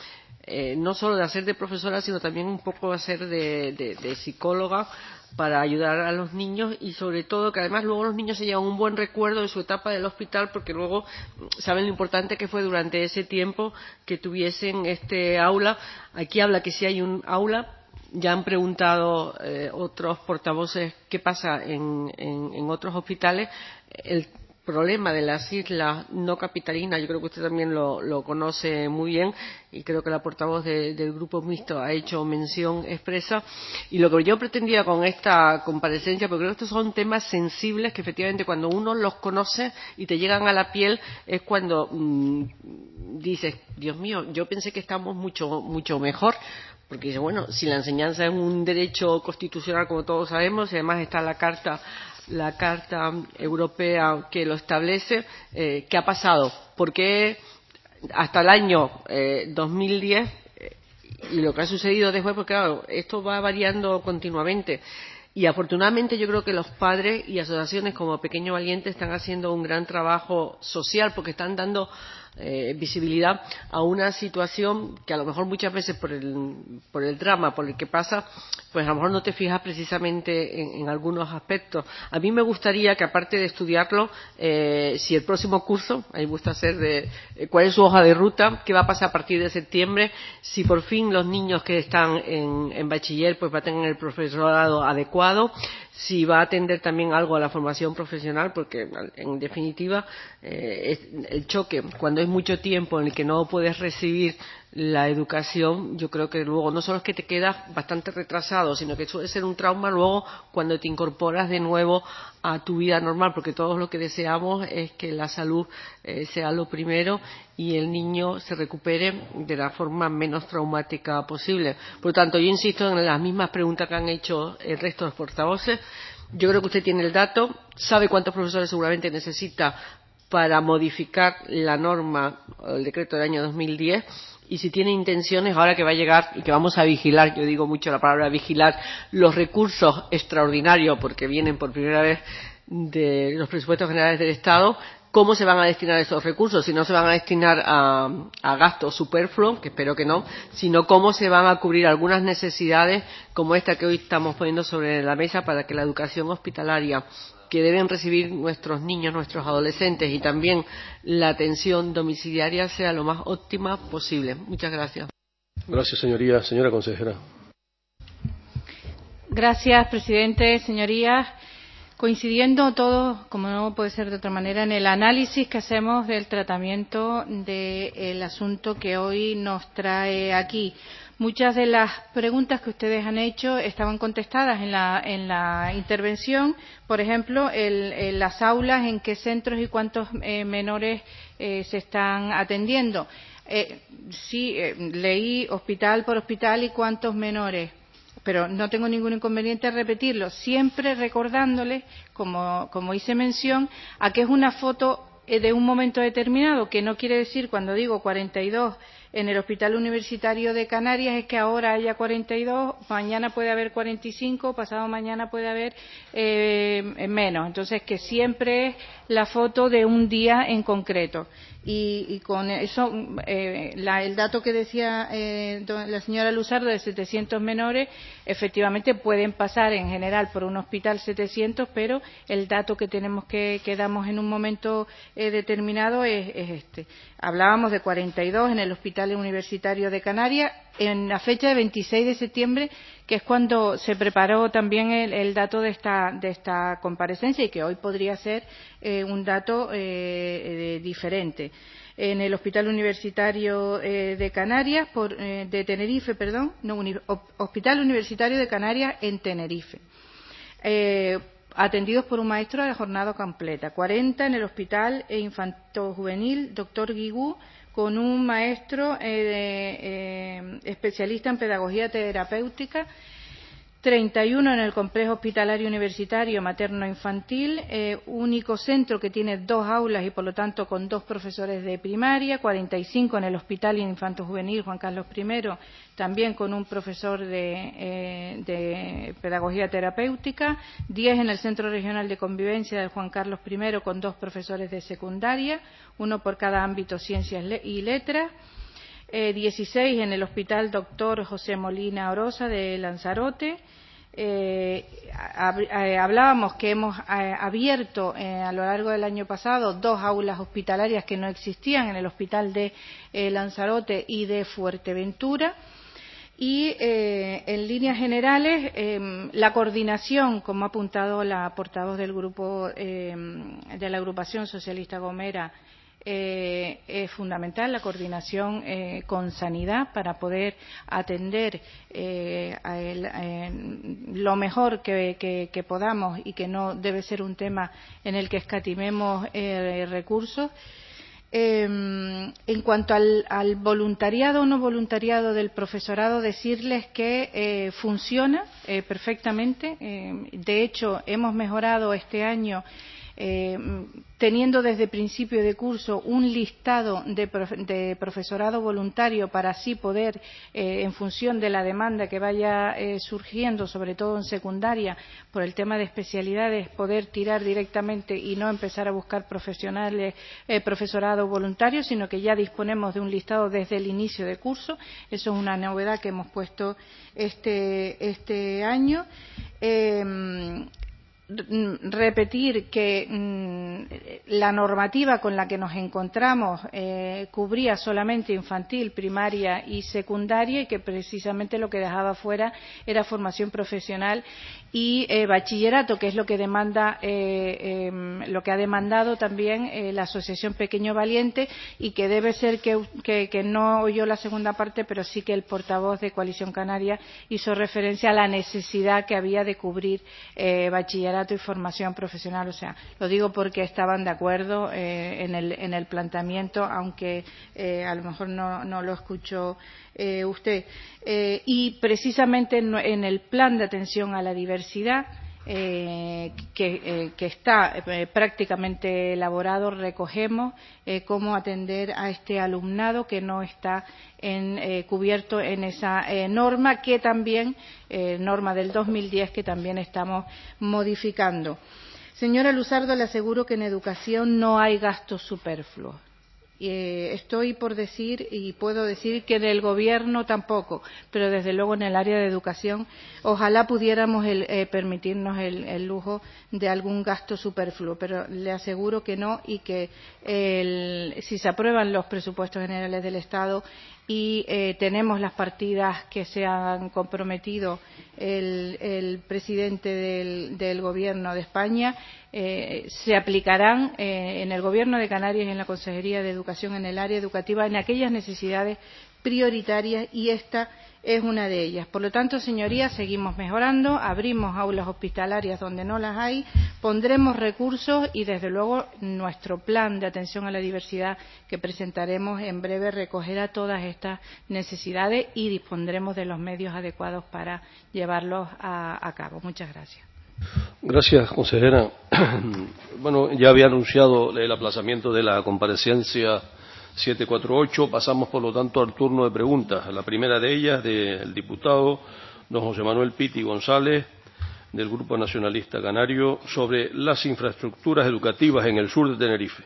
Speaker 2: eh, no solo de hacer de profesora, sino también un poco hacer de, de, de psicóloga para ayudar a los niños y sobre todo que además luego los niños se llevan un buen recuerdo de su etapa del hospital porque luego saben lo importante que fue durante ese tiempo que tuviesen este aula. Aquí habla que si hay un aula. Ya han preguntado eh, otros portavoces qué pasa en, en, en otros hospitales. El problema de las islas no capitalinas, yo creo que usted también lo, lo conoce muy bien y creo que la portavoz de, del grupo mixto ha hecho mención expresa. Y lo que yo pretendía con esta comparecencia, porque creo que estos son temas sensibles que efectivamente cuando uno los conoce y te llegan a la piel es cuando mmm, dices, Dios mío, yo pensé que estamos mucho, mucho mejor. Porque dice, bueno, si la enseñanza es un derecho constitucional, como todos sabemos, y además está la Carta, la Carta Europea que lo establece, eh, ¿qué ha pasado? ¿Por qué hasta el año eh, dos mil diez eh, y lo que ha sucedido después? Porque claro, esto va variando continuamente. Y afortunadamente yo creo que los padres y asociaciones como Pequeño Valiente están haciendo un gran trabajo social porque están dando eh, visibilidad a una situación que a lo mejor muchas veces por el, por el drama por el que pasa, pues a lo mejor no te fijas precisamente en, en algunos aspectos. A mí me gustaría que aparte de estudiarlo, eh, si el próximo curso, a mí me gusta hacer de eh, cuál es su hoja de ruta, qué va a pasar a partir de septiembre, si por fin los niños que están en, en bachiller pues va a tener el profesorado adecuado, si va a atender también algo a la formación profesional, porque en definitiva eh, es el choque cuando es mucho tiempo en el que no puedes recibir la educación, yo creo que luego no solo es que te quedas bastante retrasado, sino que suele ser un trauma luego cuando te incorporas de nuevo a tu vida normal, porque todos lo que deseamos es que la salud eh, sea lo primero y el niño se recupere de la forma menos traumática posible. Por lo tanto, yo insisto en las mismas preguntas que han hecho el resto de los portavoces. Yo creo que usted tiene el dato, sabe cuántos profesores seguramente necesita para modificar la norma, el decreto del año dos mil diez, y si tiene intenciones, ahora que va a llegar y que vamos a vigilar, yo digo mucho la palabra vigilar, los recursos extraordinarios, porque vienen por primera vez de los presupuestos generales del Estado, ¿cómo se van a destinar esos recursos? Si no se van a destinar a, a gastos superfluos, que espero que no, sino cómo se van a cubrir algunas necesidades como esta que hoy estamos poniendo sobre la mesa para que la educación hospitalaria que deben recibir nuestros niños, nuestros adolescentes y también la atención domiciliaria sea lo más óptima posible. Muchas gracias.
Speaker 1: Gracias, señoría. Señora consejera.
Speaker 3: Gracias, presidente, señorías. Coincidiendo todos, como no puede ser de otra manera, en el análisis que hacemos del tratamiento del asunto que hoy nos trae aquí. Muchas de las preguntas que ustedes han hecho estaban contestadas en la, en la intervención. Por ejemplo, el, el, las aulas, en qué centros y cuántos eh, menores eh, se están atendiendo. Eh, sí, eh, leí hospital por hospital y cuántos menores, pero no tengo ningún inconveniente en repetirlo, siempre recordándoles, como, como hice mención, a que es una foto de un momento determinado, que no quiere decir, cuando digo cuarenta y dos en el Hospital Universitario de Canarias, es que ahora haya cuarenta y dos, mañana puede haber cuarenta y cinco, pasado mañana puede haber eh, menos. Entonces, que siempre es la foto de un día en concreto. Y, y con eso, eh, la, el dato que decía eh, la señora Luzardo de setecientos menores, efectivamente pueden pasar en general por un hospital setecientos, pero el dato que tenemos que, que damos en un momento eh, determinado es, es este. Hablábamos de cuarenta y dos en el Hospital Universitario de Canarias en la fecha de veintiséis de septiembre, que es cuando se preparó también el, el dato de esta, de esta comparecencia y que hoy podría ser eh, un dato eh, eh, diferente. En el Hospital Universitario eh, de Canarias, por, eh, de Tenerife, perdón, no, uni, Hospital Universitario de Canarias en Tenerife. Eh, atendidos por un maestro de jornada completa. cuarenta en el Hospital Infanto-Juvenil Doctor Guigú, con un maestro eh, de, eh, especialista en pedagogía terapéutica. treinta y uno en el Complejo Hospitalario Universitario Materno-Infantil, eh, único centro que tiene dos aulas y por lo tanto con dos profesores de primaria. cuarenta y cinco en el Hospital Infanto-Juvenil Juan Carlos primero, también con un profesor de, eh, de pedagogía terapéutica. diez en el Centro Regional de Convivencia del Juan Carlos primero, con dos profesores de secundaria, uno por cada ámbito ciencias y letras. eh, dieciséis en el Hospital Doctor José Molina Orosa de Lanzarote. Eh, hablábamos que hemos abierto eh, a lo largo del año pasado dos aulas hospitalarias que no existían en el Hospital de eh, Lanzarote y de Fuerteventura. Y eh, en líneas generales, eh, la coordinación, como ha apuntado la portavoz del grupo eh, de la agrupación socialista Gomera, eh, es fundamental, la coordinación eh, con sanidad para poder atender eh, a el, eh, lo mejor que, que, que podamos y que no debe ser un tema en el que escatimemos eh, recursos. Eh, en cuanto al, al voluntariado o no voluntariado del profesorado, decirles que eh, funciona eh, perfectamente. Eh, de hecho, hemos mejorado este año eh, teniendo desde principio de curso un listado de, prof de profesorado voluntario para así poder, eh, en función de la demanda que vaya eh, surgiendo, sobre todo en secundaria, por el tema de especialidades, poder tirar directamente y no empezar a buscar profesionales, eh, profesorado voluntario, sino que ya disponemos de un listado desde el inicio de curso. Eso es una novedad que hemos puesto este, este año. Eh, repetir que mmm, la normativa con la que nos encontramos eh, cubría solamente infantil, primaria y secundaria, y que precisamente lo que dejaba fuera era formación profesional y eh, bachillerato, que es lo que demanda eh, eh, lo que ha demandado también eh, la Asociación Pequeño Valiente, y que debe ser que, que, que no oyó la segunda parte, pero sí que el portavoz de Coalición Canaria hizo referencia a la necesidad que había de cubrir eh, bachillerato y formación profesional. O sea, lo digo porque estaban de acuerdo eh, en, el, en el planteamiento, aunque eh, a lo mejor no, no lo escuchó eh, usted. Eh, y precisamente en, en el plan de atención a la diversidad, Eh, que, eh, que está eh, prácticamente elaborado, recogemos eh, cómo atender a este alumnado que no está en, eh, cubierto en esa eh, norma, que también, eh, norma del dos mil diez, que también estamos modificando. Señora Luzardo, le aseguro que en educación no hay gastos superfluos. Eh, estoy por decir y puedo decir que en el Gobierno tampoco, pero desde luego en el área de educación ojalá pudiéramos el, eh, permitirnos el, el lujo de algún gasto superfluo, pero le aseguro que no, y que el, si se aprueban los presupuestos generales del Estado y eh, tenemos las partidas que se han comprometido el, el presidente del, del Gobierno de España, eh, se aplicarán eh, en el Gobierno de Canarias y en la Consejería de Educación, en el área educativa, en aquellas necesidades prioritarias, y esta es una de ellas. Por lo tanto, señorías, seguimos mejorando, abrimos aulas hospitalarias donde no las hay, pondremos recursos y, desde luego, nuestro plan de atención a la diversidad que presentaremos en breve recogerá todas estas necesidades y dispondremos de los medios adecuados para llevarlos a, a cabo. Muchas gracias.
Speaker 1: Gracias, consejera. Bueno, ya había anunciado el aplazamiento de la comparecencia setecientos cuarenta y ocho. Pasamos, por lo tanto, al turno de preguntas. La primera de ellas, del diputado don José Manuel Piti González, del Grupo Nacionalista Canario, sobre las infraestructuras educativas en el sur de Tenerife.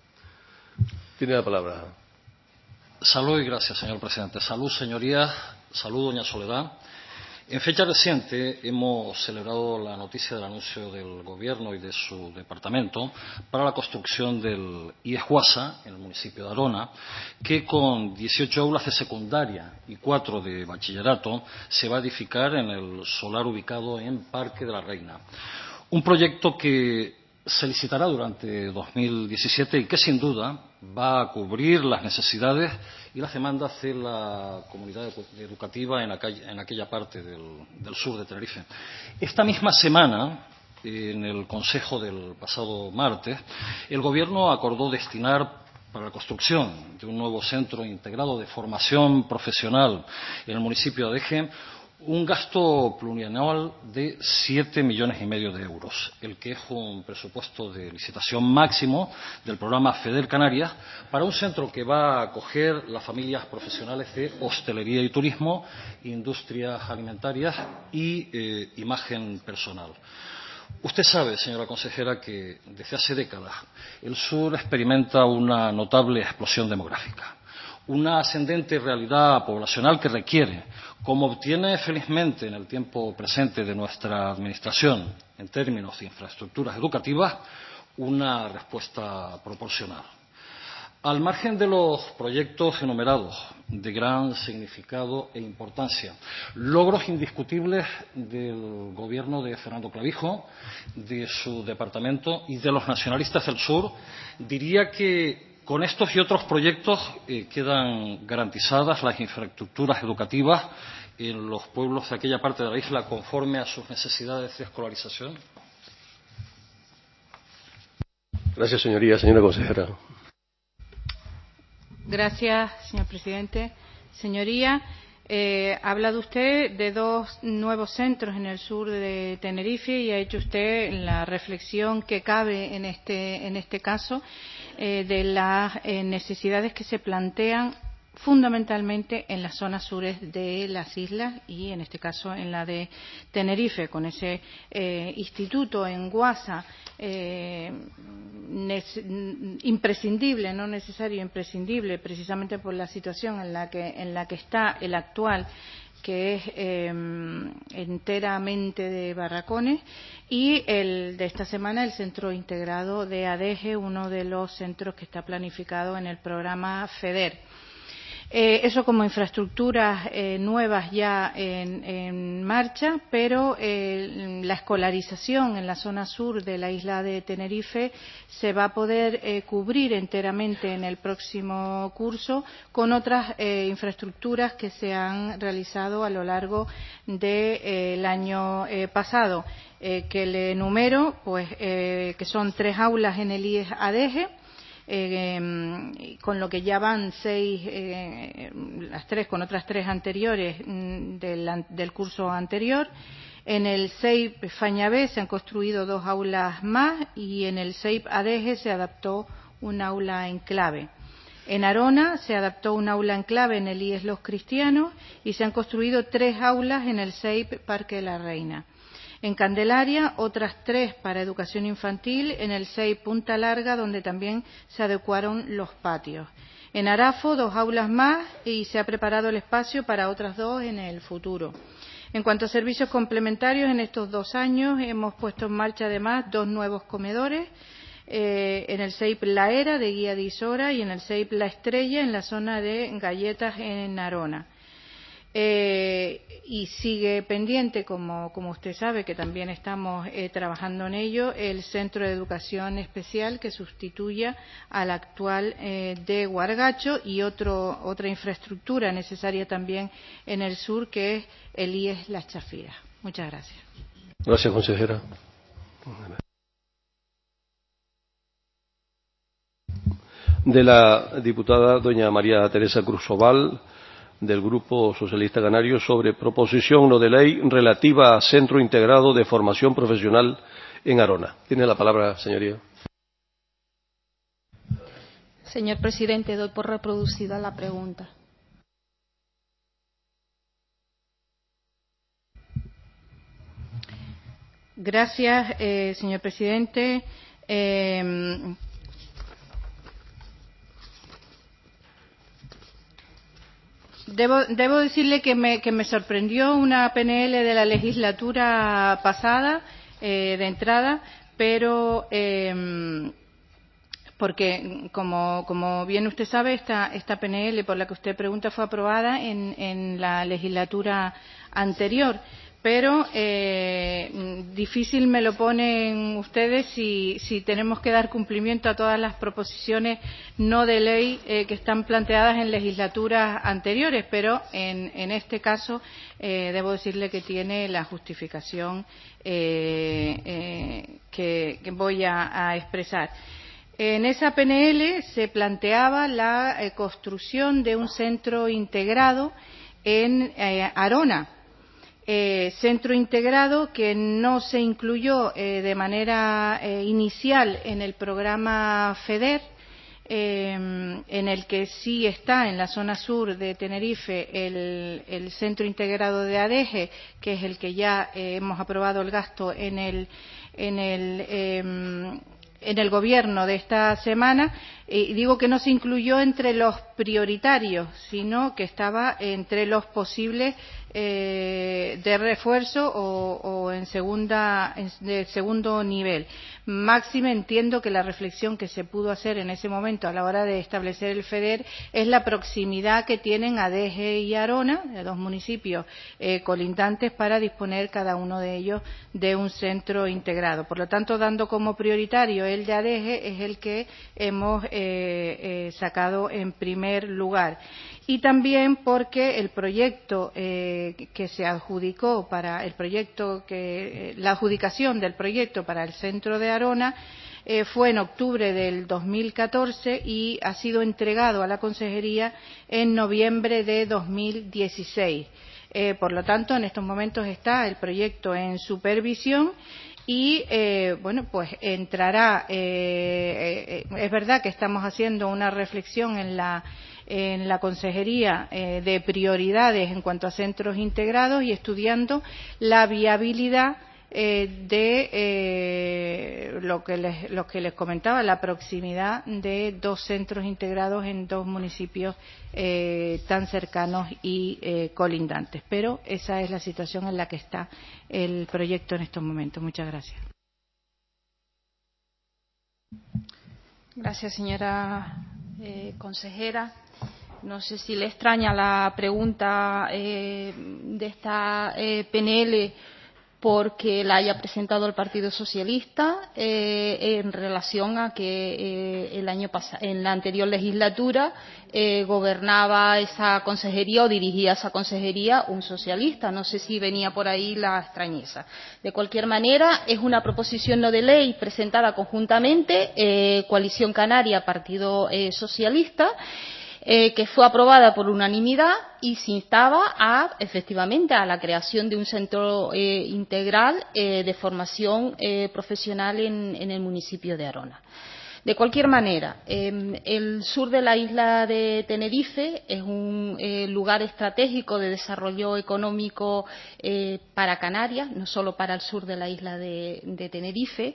Speaker 1: Tiene la palabra.
Speaker 8: Salud y gracias, señor presidente. Salud, señorías. Salud, doña Soledad. En fecha reciente hemos celebrado la noticia del anuncio del Gobierno y de su departamento para la construcción del I E Juasa, en el municipio de Arona, que con dieciocho aulas de secundaria y cuatro de bachillerato se va a edificar en el solar ubicado en Parque de la Reina. Un proyecto que se licitará durante dos mil diecisiete y que, sin duda, va a cubrir las necesidades y las demandas de la comunidad educativa en aquella, en aquella parte del, del sur de Tenerife. Esta misma semana, en el Consejo del pasado martes, el Gobierno acordó destinar para la construcción de un nuevo centro integrado de formación profesional en el municipio de Adeje un gasto plurianual de siete millones y medio de euros, el que es un presupuesto de licitación máximo del programa FEDER Canarias para un centro que va a acoger las familias profesionales de hostelería y turismo, industrias alimentarias y eh, imagen personal. Usted sabe, señora consejera, que desde hace décadas el sur experimenta una notable explosión demográfica. una ascendente realidad poblacional que requiere, como obtiene felizmente en el tiempo presente de nuestra Administración en términos de infraestructuras educativas, una respuesta proporcional. Al margen de los proyectos enumerados de gran significado e importancia, logros indiscutibles del gobierno de Fernando Clavijo, de su departamento y de los nacionalistas del sur, diría que con estos y otros proyectos eh, quedan garantizadas las infraestructuras educativas en los pueblos de aquella parte de la isla conforme a sus necesidades de escolarización.
Speaker 1: Gracias, señoría. Señora consejera.
Speaker 3: Gracias, señor presidente. Señoría, eh, ha hablado usted de dos nuevos centros en el sur de Tenerife y ha hecho usted la reflexión que cabe en este, en este caso eh, de las eh, necesidades que se plantean fundamentalmente en las zonas sures de las islas y en este caso en la de Tenerife, con ese eh, instituto en Guasa eh, imprescindible, no necesario, imprescindible, precisamente por la situación en la que, en la que está el actual, que es eh, enteramente de barracones, y el de esta semana el Centro Integrado de ADEGE, uno de los centros que está planificado en el programa FEDER. Eh, eso como infraestructuras eh, nuevas ya en, en marcha, pero eh, la escolarización en la zona sur de la isla de Tenerife se va a poder eh, cubrir enteramente en el próximo curso con otras eh, infraestructuras que se han realizado a lo largo del de, eh, año eh, pasado, eh, que le enumero, pues, eh, que son tres aulas en el I E S ADEGE, Eh, con lo que ya van seis, eh, las tres con otras tres anteriores mm, del, del curso anterior. En el C E I P Fañabé se han construido dos aulas más y en el C E I P ADEGE se adaptó un aula enclave. En Arona se adaptó un aula enclave en el I E S Los Cristianos y se han construido tres aulas en el C E I P Parque de la Reina. En Candelaria, otras tres para educación infantil en el C E I P Punta Larga, donde también se adecuaron los patios. En Arafo, dos aulas más y se ha preparado el espacio para otras dos en el futuro. En cuanto a servicios complementarios, en estos dos años hemos puesto en marcha además dos nuevos comedores, eh, en el C E I P La Era de Guía de Isora y en el C E I P La Estrella en la zona de Galletas en Arona. Eh, y sigue pendiente, como, como usted sabe, que también estamos eh, trabajando en ello, el Centro de Educación Especial que sustituya al actual eh, de Guargacho y otro, otra infraestructura necesaria también en el sur, que es el I E S Las Chafiras. Muchas gracias.
Speaker 1: Gracias, consejera. De la diputada doña María Teresa Cruz Oval, del Grupo Socialista Canario, sobre proposición no de ley relativa a Centro Integrado de Formación Profesional en Arona. Tiene la palabra, señoría.
Speaker 7: Señor presidente, doy por reproducida la pregunta.
Speaker 3: Gracias, eh, señor presidente. Eh, Debo, debo decirle que me, que me sorprendió una P N L de la legislatura pasada, eh, de entrada, pero eh, porque, como, como bien usted sabe, esta, esta P N L por la que usted pregunta fue aprobada en, en la legislatura anterior. Pero eh, difícil me lo ponen ustedes si, si tenemos que dar cumplimiento a todas las proposiciones no de ley eh, que están planteadas en legislaturas anteriores, pero en, en este caso eh, debo decirle que tiene la justificación eh, eh, que, que voy a, a expresar. En esa P N L se planteaba la eh, construcción de un centro integrado en eh, Arona. Eh, centro integrado que no se incluyó eh, de manera eh, inicial en el programa FEDER, eh, en el que sí está en la zona sur de Tenerife el, el centro integrado de ADEGE, que es el que ya eh, hemos aprobado el gasto en el, en el, eh, en el gobierno de esta semana. Y digo que no se incluyó entre los prioritarios, sino que estaba entre los posibles eh, de refuerzo o, o en segunda en, de segundo nivel. Máxime entiendo que la reflexión que se pudo hacer en ese momento a la hora de establecer el FEDER es la proximidad que tienen Adeje y Arona, dos municipios eh, colindantes, para disponer cada uno de ellos de un centro integrado. Por lo tanto, dando como prioritario el de Adeje, es el que hemos eh, eh, sacado en primer lugar. Y también porque el proyecto eh, que se adjudicó para el proyecto que eh, la adjudicación del proyecto para el centro de Arona eh, fue en octubre del dos mil catorce y ha sido entregado a la Consejería en noviembre de dos mil dieciséis. Eh, por lo tanto, en estos momentos está el proyecto en supervisión. Y, eh, bueno, pues entrará, eh, eh, es verdad que estamos haciendo una reflexión en la, en la Consejería eh, de prioridades en cuanto a centros integrados y estudiando la viabilidad eh, de eh, lo que les, lo que les comentaba, la proximidad de dos centros integrados en dos municipios eh, tan cercanos y eh, colindantes. Pero esa es la situación en la que está el proyecto en estos momentos. Muchas gracias.
Speaker 7: Gracias, señora eh, consejera. No sé si le extraña la pregunta eh, de esta eh, P N L porque la haya presentado el Partido Socialista eh, en relación a que eh, el año pasado, en la anterior legislatura eh, gobernaba esa consejería o dirigía esa consejería un socialista. No sé si venía por ahí la extrañeza. De cualquier manera, es una proposición no de ley presentada conjuntamente eh, Coalición Canaria, Partido eh, Socialista, Eh, que fue aprobada por unanimidad y se instaba a, efectivamente, a la creación de un centro eh, integral eh, de formación eh, profesional en, en el municipio de Arona. De cualquier manera, eh, el sur de la isla de Tenerife es un eh, lugar estratégico de desarrollo económico eh, para Canarias, no solo para el sur de la isla de, de Tenerife.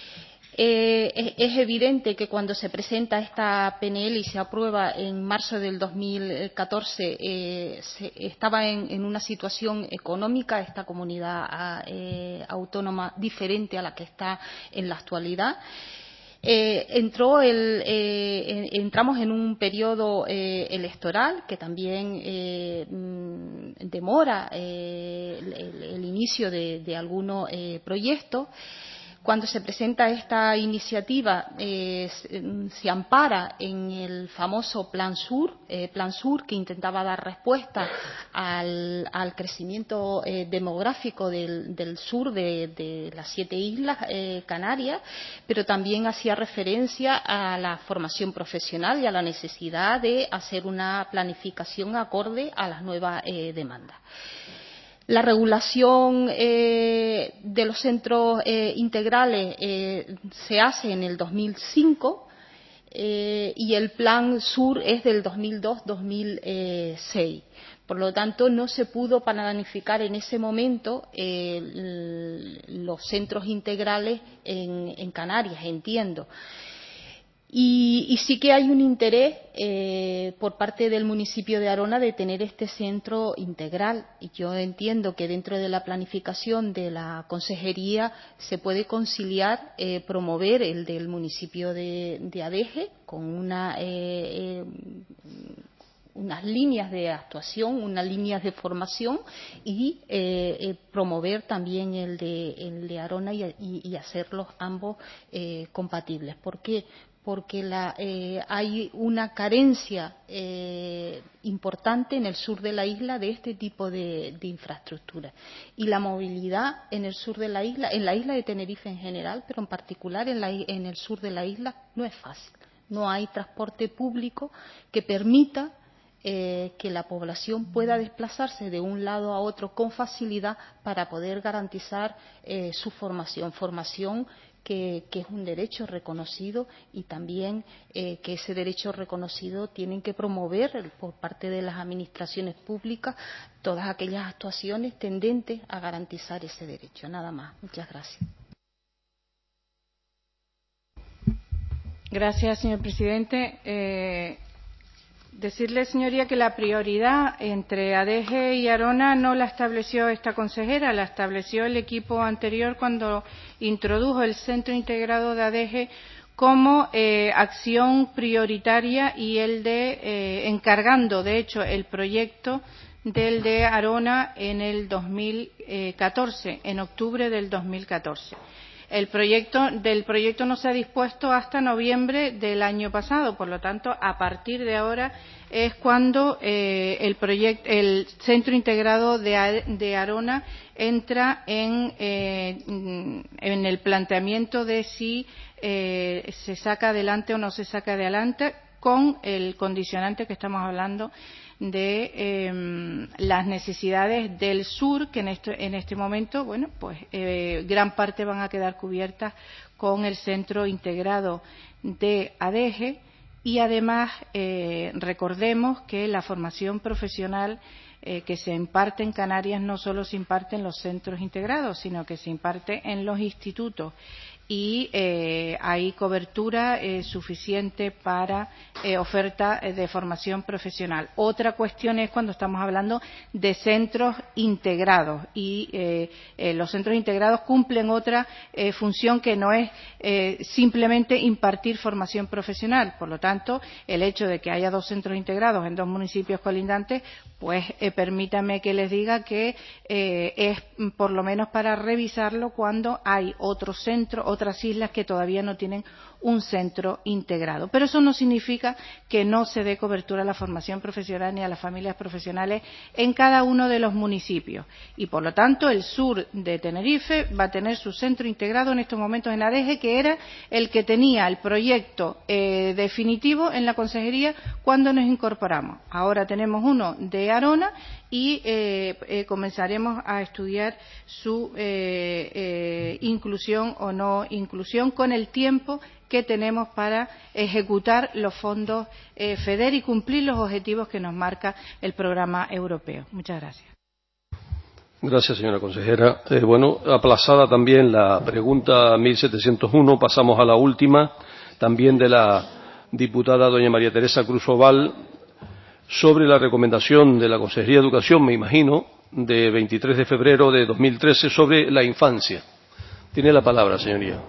Speaker 7: Eh, es, es evidente que cuando se presenta esta P N L y se aprueba en marzo del dos mil catorce, eh, se, estaba en, en una situación económica esta comunidad eh, autónoma diferente a la que está en la actualidad. Eh, entró el, eh, entramos en un periodo eh, electoral que también eh, demora eh, el, el inicio de, de algunos eh, proyectos. Cuando se presenta esta iniciativa eh, se ampara en el famoso Plan Sur, eh, Plan Sur que intentaba dar respuesta al, al crecimiento eh, demográfico del, del sur de, de las siete islas eh, Canarias, pero también hacía referencia a la formación profesional y a la necesidad de hacer una planificación acorde a las nuevas eh, demandas. La regulación eh, de los centros eh, integrales eh, se hace en el dos mil cinco eh, y el Plan Sur es del dos mil dos a dos mil seis. Por lo tanto, no se pudo planificar en ese momento eh, los centros integrales en, en Canarias, entiendo. Y, y sí que hay un interés eh, por parte del municipio de Arona de tener este centro integral. Y yo entiendo que dentro de la planificación de la consejería se puede conciliar eh, promover el del municipio de, de Adeje con una, eh, eh, unas líneas de actuación, unas líneas de formación y eh, eh, promover también el de, el de Arona y, y, y hacerlos ambos eh, compatibles. ¿Por qué? Porque la, eh, hay una carencia eh, importante en el sur de la isla de este tipo de, de infraestructura. Y la movilidad en el sur de la isla, en la isla de Tenerife en general, pero en particular en, la, en el sur de la isla, no es fácil. No hay transporte público que permita eh, que la población pueda desplazarse de un lado a otro con facilidad para poder garantizar eh, su formación. Formación Que, que es un derecho reconocido y también eh, que ese derecho reconocido tienen que promover por parte de las administraciones públicas todas aquellas actuaciones tendentes a garantizar ese derecho. Nada más. Muchas gracias.
Speaker 3: Gracias, señor presidente. Eh, decirle, señoría, que la prioridad entre ADEGE y Arona no la estableció esta consejera, la estableció el equipo anterior cuando introdujo el Centro Integrado de ADEGE como eh, acción prioritaria y el de eh, encargando, de hecho, el proyecto del de Arona en el dos mil catorce, en octubre del dos mil catorce. El proyecto del proyecto no se ha dispuesto hasta noviembre del año pasado, por lo tanto, a partir de ahora es cuando eh, el proyecto, el Centro Integrado de, de Arona entra en, eh, en el planteamiento de si eh, se saca adelante o no se saca adelante, con el condicionante que estamos hablando de eh, las necesidades del sur, que en este, en este momento, bueno, pues eh, gran parte van a quedar cubiertas con el Centro Integrado de ADEGE y además eh, recordemos que la formación profesional eh, que se imparte en Canarias no solo se imparte en los centros integrados, sino que se imparte en los institutos y eh, hay cobertura eh, suficiente para eh, oferta de formación profesional. Otra cuestión es cuando estamos hablando de centros integrados y eh, eh, los centros integrados cumplen otra eh, función que no es eh, simplemente impartir formación profesional. Por lo tanto, el hecho de que haya dos centros integrados en dos municipios colindantes, pues eh, permítame que les diga que eh, es por lo menos para revisarlo cuando hay otro centro, otras islas que todavía no tienen un centro integrado. Pero eso no significa que no se dé cobertura a la formación profesional ni a las familias profesionales en cada uno de los municipios. Y, por lo tanto, el sur de Tenerife va a tener su centro integrado en estos momentos en ADEGE, que era el que tenía el proyecto eh, definitivo en la consejería cuando nos incorporamos. Ahora tenemos uno de Arona y eh, eh, comenzaremos a estudiar su eh, eh, inclusión o no inclusión con el tiempo que tenemos para ejecutar los fondos eh, FEDER y cumplir los objetivos que nos marca el programa europeo. Muchas gracias.
Speaker 1: Gracias, señora consejera. Eh, bueno, aplazada también la pregunta mil setecientos uno, pasamos a la última, también de la diputada doña María Teresa Cruz Oval, sobre la recomendación de la Consejería de Educación, me imagino, de veintitrés de febrero de dos mil trece sobre la infancia. Tiene la palabra, señoría.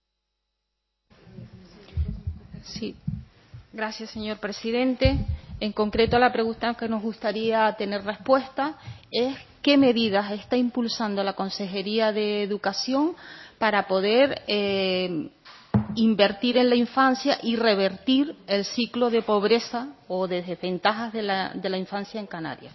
Speaker 7: Sí, gracias, señor presidente. En concreto, la pregunta que nos gustaría tener respuesta es qué medidas está impulsando la Consejería de Educación para poder eh, invertir en la infancia y revertir el ciclo de pobreza o de desventajas de la, de la infancia en Canarias.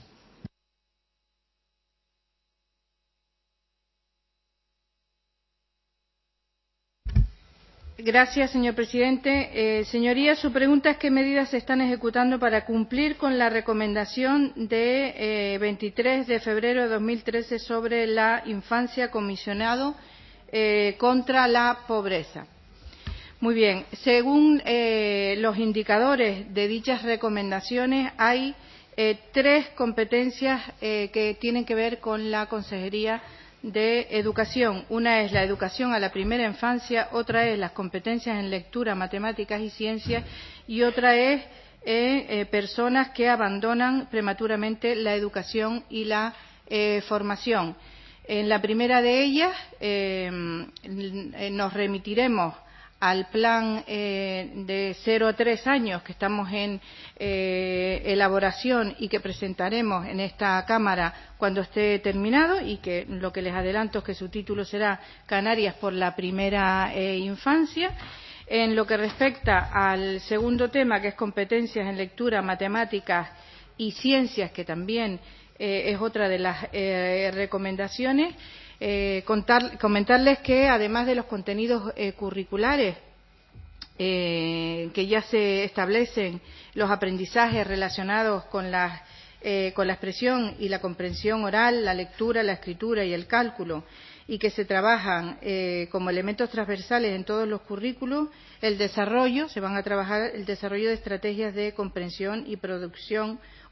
Speaker 3: Gracias, señor presidente. Eh, señorías, su pregunta es qué medidas se están ejecutando para cumplir con la recomendación de eh, veintitrés de febrero de dos mil trece sobre la infancia, comisionado eh, contra la pobreza. Muy bien. Según eh, los indicadores de dichas recomendaciones, hay eh, tres competencias eh, que tienen que ver con la Consejería de Educación. Una es la educación a la primera infancia, otra es las competencias en lectura, matemáticas y ciencias y otra es eh, eh, personas que abandonan prematuramente la educación y la eh, formación. En la primera de ellas eh, nos remitiremos al plan eh, de cero a tres años que estamos en eh, elaboración y que presentaremos en esta Cámara cuando esté terminado y que lo que les adelanto es que su título será Canarias por la primera eh, infancia. En lo que respecta al segundo tema, que es competencias en lectura, matemáticas y ciencias, que también eh, es otra de las eh, recomendaciones, Eh, contar, comentarles que además de los contenidos eh, curriculares eh, que ya se establecen, los aprendizajes relacionados con la, eh, con la expresión y la comprensión oral, la lectura, la escritura y el cálculo, y que se trabajan eh, como elementos transversales en todos los currículos, el desarrollo, se van a trabajar el desarrollo de estrategias de comprensión y producción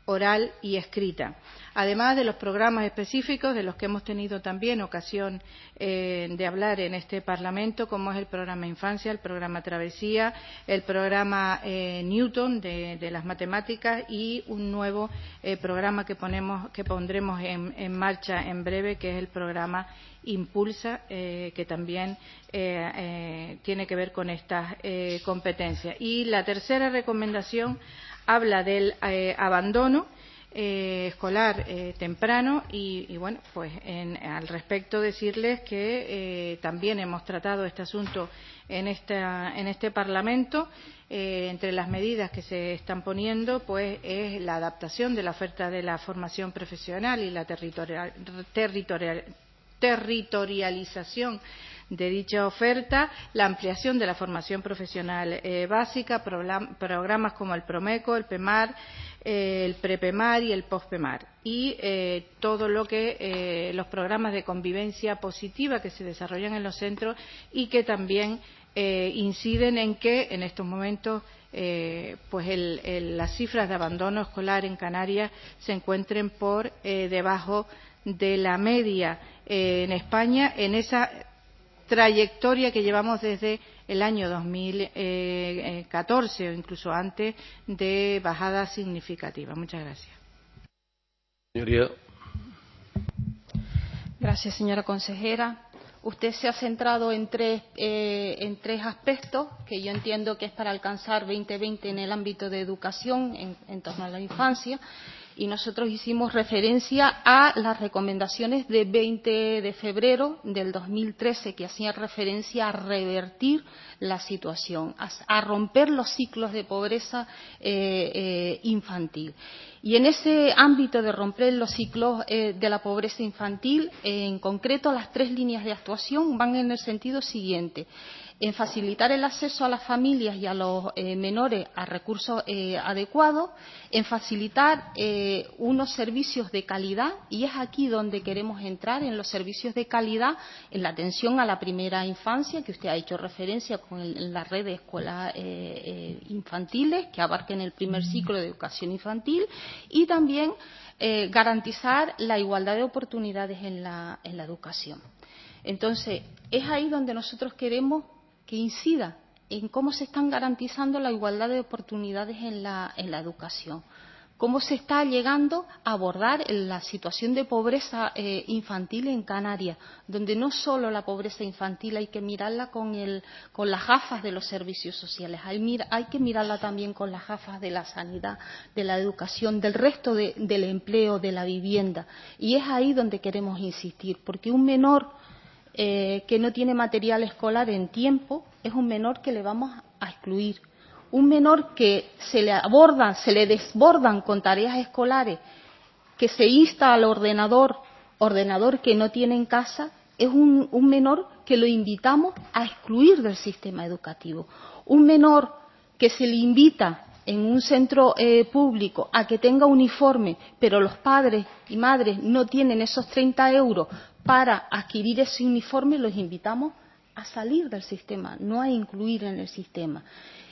Speaker 3: oral y escrita, además de los programas específicos de los que hemos tenido también ocasión eh, de hablar en este Parlamento, como es el programa Infancia, el programa Travesía, el programa eh, Newton de, de las matemáticas y un nuevo eh, programa que, ponemos, que pondremos en, en marcha en breve, que es el programa Impulsa, eh, que también eh, eh, tiene que ver con estas eh, competencias. Y la tercera recomendación habla del eh, abandono eh, escolar eh, temprano y, y bueno, pues en, al respecto decirles que eh, también hemos tratado este asunto en, esta, en este Parlamento. Eh, entre las medidas que se están poniendo pues es la adaptación de la oferta de la formación profesional y la territorial, territorial, territorialización de dicha oferta, la ampliación de la formación profesional eh, básica, program, programas como el PROMECO, el PEMAR, eh, el PREPEMAR y el POSPEMAR, y eh, todo lo que eh, los programas de convivencia positiva que se desarrollan en los centros y que también eh, inciden en que en estos momentos eh, pues el, el, las cifras de abandono escolar en Canarias se encuentren por eh, debajo de la media eh, en España, en esa trayectoria que llevamos desde el año dos mil catorce o incluso antes de bajadas significativas. Muchas gracias.
Speaker 1: Señoría.
Speaker 7: Gracias, señora consejera. Usted se ha centrado en tres, eh, en tres aspectos que yo entiendo que es para alcanzar veinte veinte en el ámbito de educación en, en torno a la infancia. Y nosotros hicimos referencia a las recomendaciones de veinte de febrero del dos mil trece que hacían referencia a revertir la situación, a, a romper los ciclos de pobreza eh, eh, infantil. Y en ese ámbito de romper los ciclos eh, de la pobreza infantil, eh, en concreto las tres líneas de actuación van en el sentido siguiente: en facilitar el acceso a las familias y a los eh, menores a recursos eh, adecuados, en facilitar eh, unos servicios de calidad, y es aquí donde queremos entrar, en los servicios de calidad, en la atención a la primera infancia, que usted ha hecho referencia con el, la red de escuelas eh, eh, infantiles, que abarquen el primer ciclo de educación infantil, y también eh, garantizar la igualdad de oportunidades en la, en la educación. Entonces, es ahí donde nosotros queremos que incida en cómo se están garantizando la igualdad de oportunidades en la, en la educación, cómo se está llegando a abordar la situación de pobreza eh, infantil en Canarias, donde no solo la pobreza infantil hay que mirarla con, el, con las gafas de los servicios sociales, hay, mira, hay que mirarla también con las gafas de la sanidad, de la educación, del resto de, del empleo, de la vivienda. Y es ahí donde queremos insistir, porque un menor Eh, que no tiene material escolar en tiempo es un menor que le vamos a excluir. Un menor que se le abordan, se le desbordan con tareas escolares, que se insta al ordenador, ordenador que no tiene en casa, es un, un menor que lo invitamos a excluir del sistema educativo. Un menor que se le invita en un centro eh, público a que tenga uniforme, pero los padres y madres no tienen esos treinta euros para adquirir ese uniforme, los invitamos a salir del sistema, no a incluir en el sistema.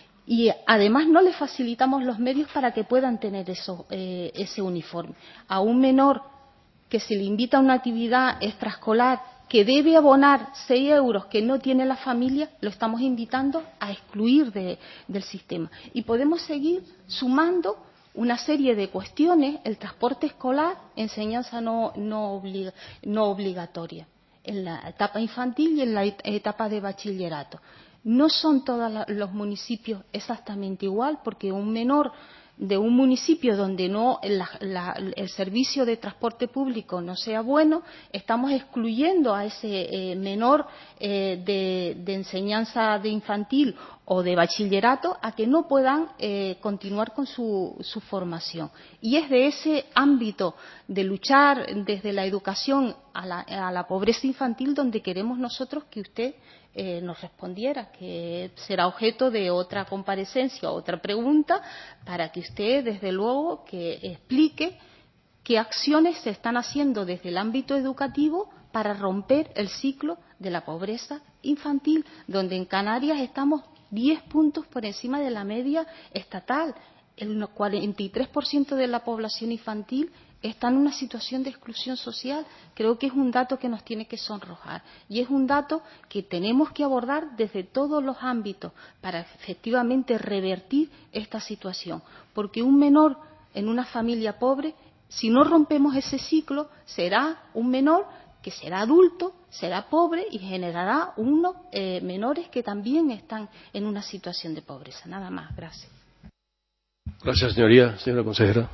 Speaker 7: Y además no les facilitamos los medios para que puedan tener eso, eh, ese uniforme. A un menor que se le invita a una actividad extraescolar que debe abonar seis euros que no tiene la familia, lo estamos invitando a excluir de, del sistema. Y podemos seguir sumando una serie de cuestiones: el transporte escolar, enseñanza no, no, obliga, no obligatoria, en la etapa infantil y en la etapa de bachillerato. No son todos los municipios exactamente igual, porque un menor de un municipio donde no la, la, el servicio de transporte público no sea bueno, estamos excluyendo a ese eh, menor eh, de, de enseñanza de infantil o de bachillerato a que no puedan eh, continuar con su, su formación. Y es de ese ámbito de luchar desde la educación a la, a la pobreza infantil donde queremos nosotros que usted Eh, nos respondiera, que será objeto de otra comparecencia, otra pregunta, para que usted, desde luego, que explique qué acciones se están haciendo desde el ámbito educativo para romper el ciclo de la pobreza infantil, donde en Canarias estamos diez puntos por encima de la media estatal. el cuarenta y tres por ciento de la población infantil está en una situación de exclusión social. Creo que es un dato que nos tiene que sonrojar y es un dato que tenemos que abordar desde todos los ámbitos para efectivamente revertir esta situación, porque un menor en una familia pobre, si no rompemos ese ciclo, será un menor que será adulto, será pobre y generará unos eh, menores que también están en una situación de pobreza. Nada más. Gracias.
Speaker 1: Gracias, señoría. Señora consejera.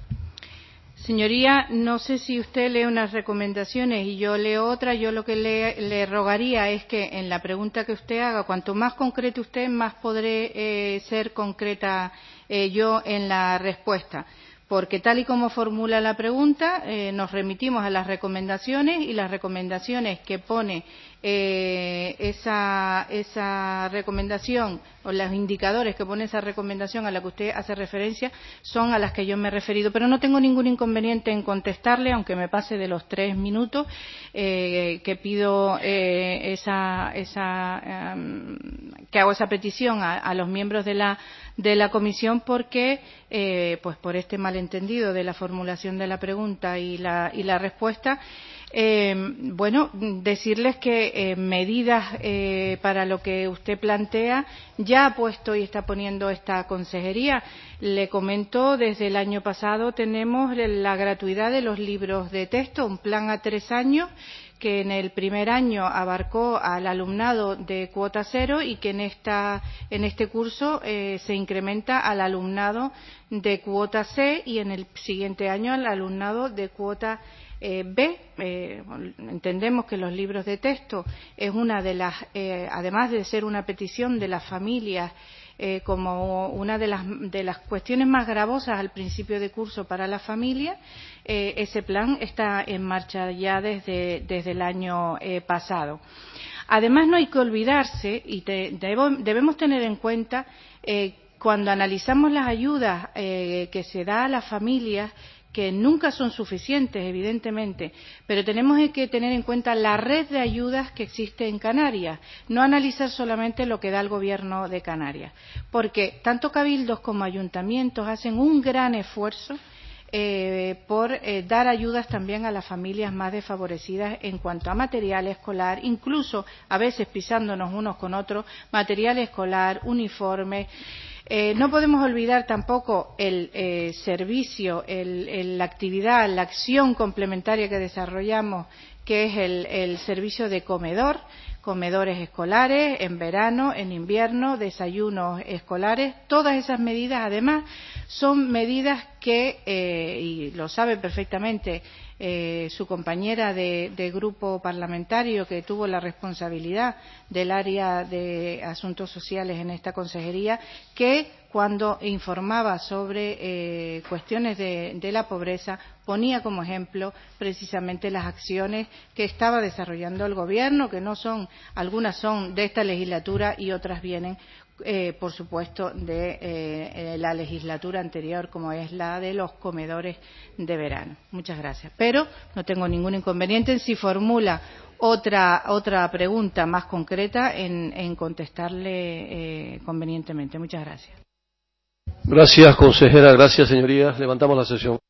Speaker 3: Señoría, no sé si usted lee unas recomendaciones y yo leo otra. Yo lo que le, le rogaría es que en la pregunta que usted haga, cuanto más concreto usted, más podré eh, ser concreta eh, yo en la respuesta. Porque tal y como formula la pregunta, eh, nos remitimos a las recomendaciones y las recomendaciones que pone eh, esa, esa recomendación o los indicadores que pone esa recomendación a la que usted hace referencia son a las que yo me he referido. Pero no tengo ningún inconveniente en contestarle, aunque me pase de los tres minutos eh, que pido eh, esa, esa um, que hago esa petición a, a los miembros de la de la comisión, porque eh, pues por este malentendido de la formulación de la pregunta y la y la respuesta, eh, bueno, decirles que eh, medidas eh, para lo que usted plantea ya ha puesto y está poniendo esta consejería. Le comento, desde el año pasado tenemos la gratuidad de los libros de texto, un plan a tres años que en el primer año abarcó al alumnado de cuota cero y que en esta en este curso eh, se incrementa al alumnado de cuota C y en el siguiente año al alumnado de cuota eh, B. Eh, entendemos que los libros de texto es una de las, eh, además de ser una petición de las familias, Eh, como una de las, de las cuestiones más gravosas al principio de curso para la familia, eh, ese plan está en marcha ya desde, desde el año eh, pasado. Además, no hay que olvidarse y te, debo, debemos tener en cuenta eh, cuando analizamos las ayudas eh, que se da a las familias, que nunca son suficientes, evidentemente, pero tenemos que tener en cuenta la red de ayudas que existe en Canarias, no analizar solamente lo que da el Gobierno de Canarias, porque tanto cabildos como ayuntamientos hacen un gran esfuerzo eh, por eh, dar ayudas también a las familias más desfavorecidas en cuanto a material escolar, incluso a veces pisándonos unos con otros, material escolar, uniformes. Eh, no podemos olvidar tampoco el eh, servicio, el, el, la actividad, la acción complementaria que desarrollamos, que es el, el servicio de comedor, comedores escolares en verano, en invierno, desayunos escolares. Todas esas medidas, además, son medidas que, eh, y lo sabe perfectamente eh, su compañera de, de grupo parlamentario que tuvo la responsabilidad del área de asuntos sociales en esta consejería, que cuando informaba sobre eh, cuestiones de, de la pobreza ponía como ejemplo precisamente las acciones que estaba desarrollando el Gobierno, que no son, algunas son de esta legislatura y otras vienen Eh, por supuesto, de eh, la legislatura anterior, como es la de los comedores de verano. Muchas gracias. Pero no tengo ningún inconveniente en si formula otra otra pregunta más concreta en, en contestarle eh, convenientemente. Muchas gracias.
Speaker 1: Gracias, consejera. Gracias, señorías. Levantamos la sesión.